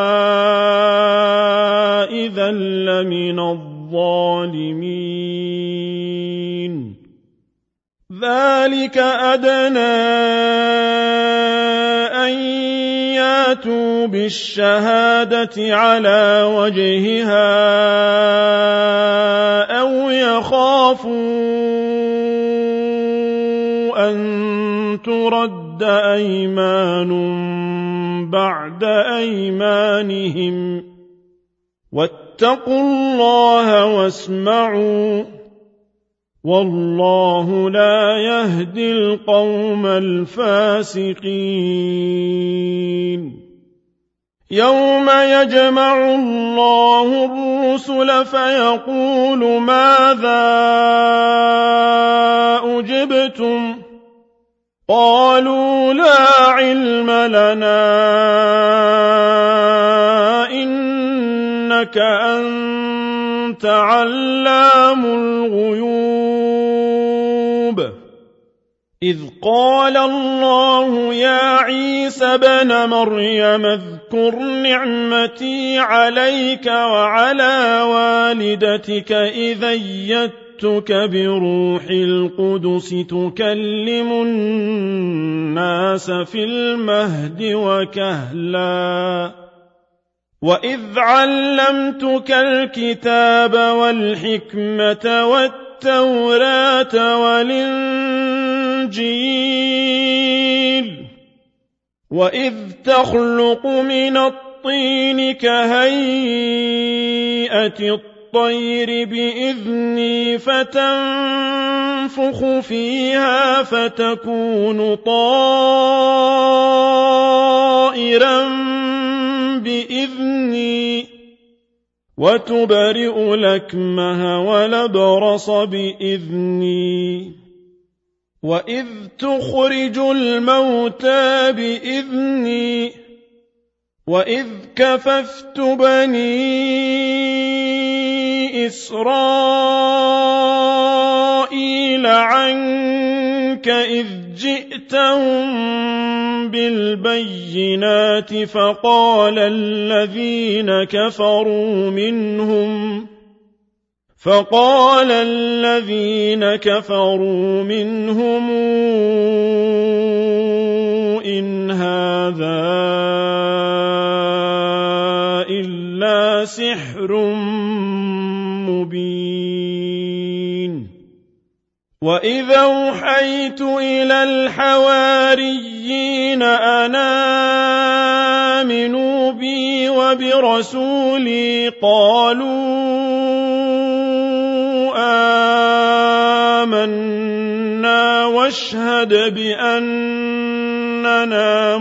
إذا لمن الظالمين ذلك أدنى أن ياتوا بالشهادة على وجهها أو يخافوا أن ترد أيمان بعد أيمانهم واتقوا الله واسمعوا والله لا يهدي القوم الفاسقين يوم يجمع الله الرسل فيقول ماذا أجبتم قالوا لا علم لنا إنك أنت علام الغيوب إذ قال الله يا عيسى ابن مريم اذكر نعمتي عليك وعلى والدتك إذ أيدتك بروح القدس تكلم الناس في المهد وكهلا وإذ علمتك الكتاب والحكمة والتوراة والإنجيل وإذ تخلق من الطين كهيئة الطير بإذني فتنفخ فيها فتكون طائرا بإذني وتبرئ الأكمه والأبرص بإذني وإذ تخرج الموتى بإذني وإذ كففت بني إسرائيل عنك إذ جئتهم بالبينات فقال الذين كفروا منهم فقال الذين كفروا منهم إن هذا إلا سحر مبين وإذا أوحيت إلى الحواريين أن آمنوا بي وبرسولي قالوا آمنا واشهد بأننا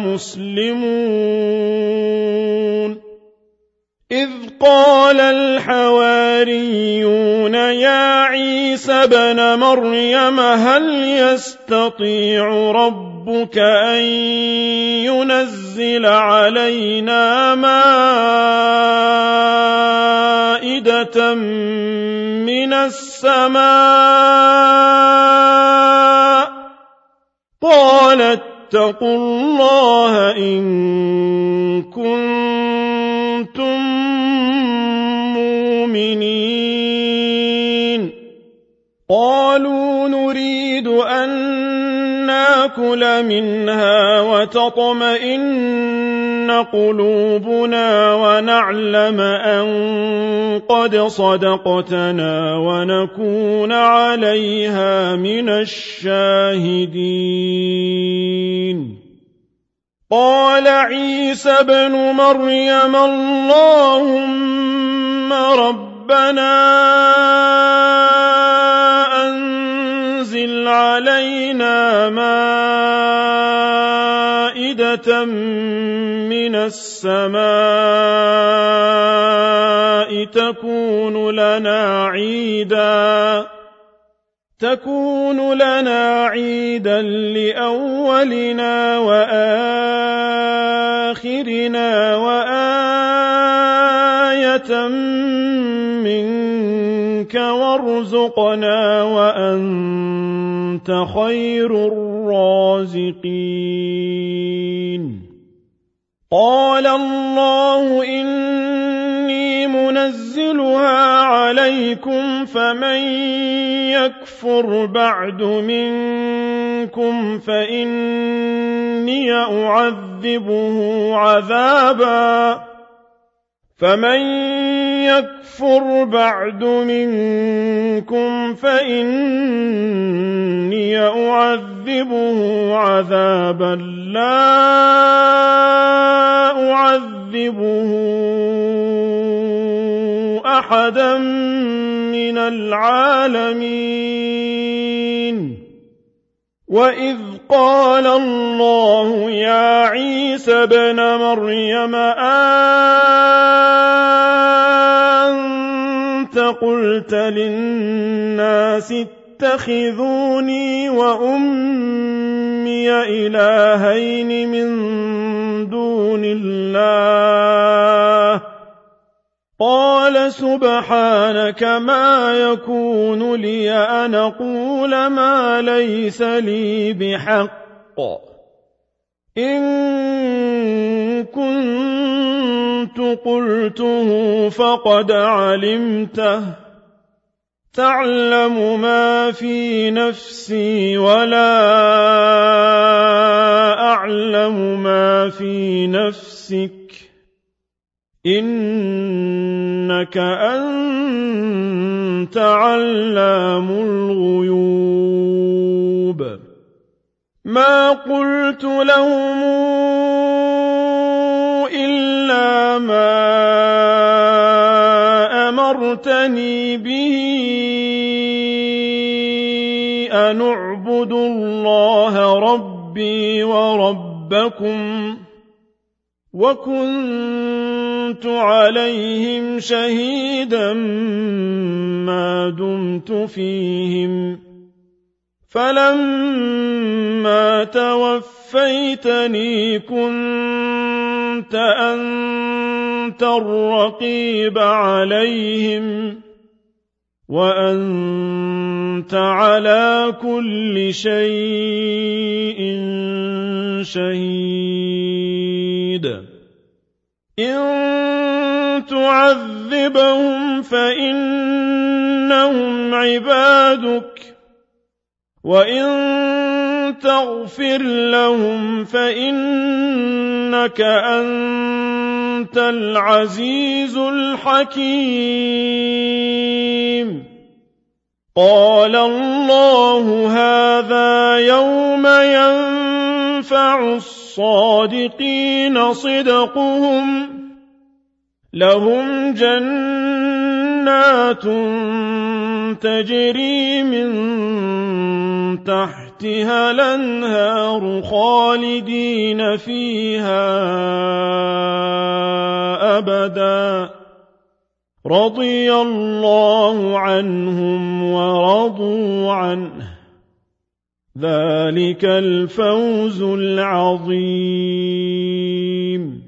مسلمون إذ قال الحواريون يا عيسى ابن مريم هل يستطيع ربك أن ينزل علينا مائدة من السماء قال اتقوا الله إن كنتم مؤمنين قالوا نريد أن ناكل منها وتطمئن قلوبنا ونعلم أن قد صدقتنا ونكون عليها من الشاهدين قال عيسى ابن مريم اللهم ربنا أنزل علينا مائدة من السماء تكون لنا عيدا تكون لنا عيدا لأولنا وآخرنا وآية منك وارزقنا وأنت خير الرازقين قال الله إني منزلها عليكم فمن يكفر بعد منكم فإني أعذبه عذابا فمن يكفر بعد منكم فإني أعذبه عذابا لا أعذبه أحدا من العالمين وإذ قال الله يا عيسى ابن مريم أنت قلت للناس اتخذوني وأمي إلهين من دون الله قال سبحانك ما يكون لي أن أقول ما ليس لي بحق إن كنت قلته فقد علمته تعلم ما في نفسي ولا أعلم ما في نفسك إنك أنت علام الغيوب ما قلت لهم إلا ما أمرتني به أن اعبدوا الله ربي وربكم وكنت عليهم شهيدا ما دمت فيهم فلما توفيتني كنت أنت الرقيب عليهم وأنت وأنت على كل شيء شهيد إن تعذبهم فإنهم عبادك وإن تغفر لهم فإنك أنت العزيز الحكيم قال الله هذا يوم ينفع الصادقين صدقهم لهم جنات تجري من تحتها الأنهار خالدين فيها أبدا رضي الله عنهم ورضوا عنه ذلك الفوز العظيم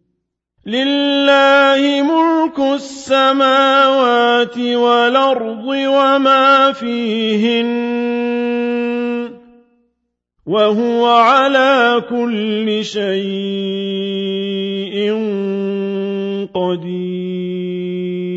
لله ملك السماوات والأرض وما فيهن وهو على كل شيء قدير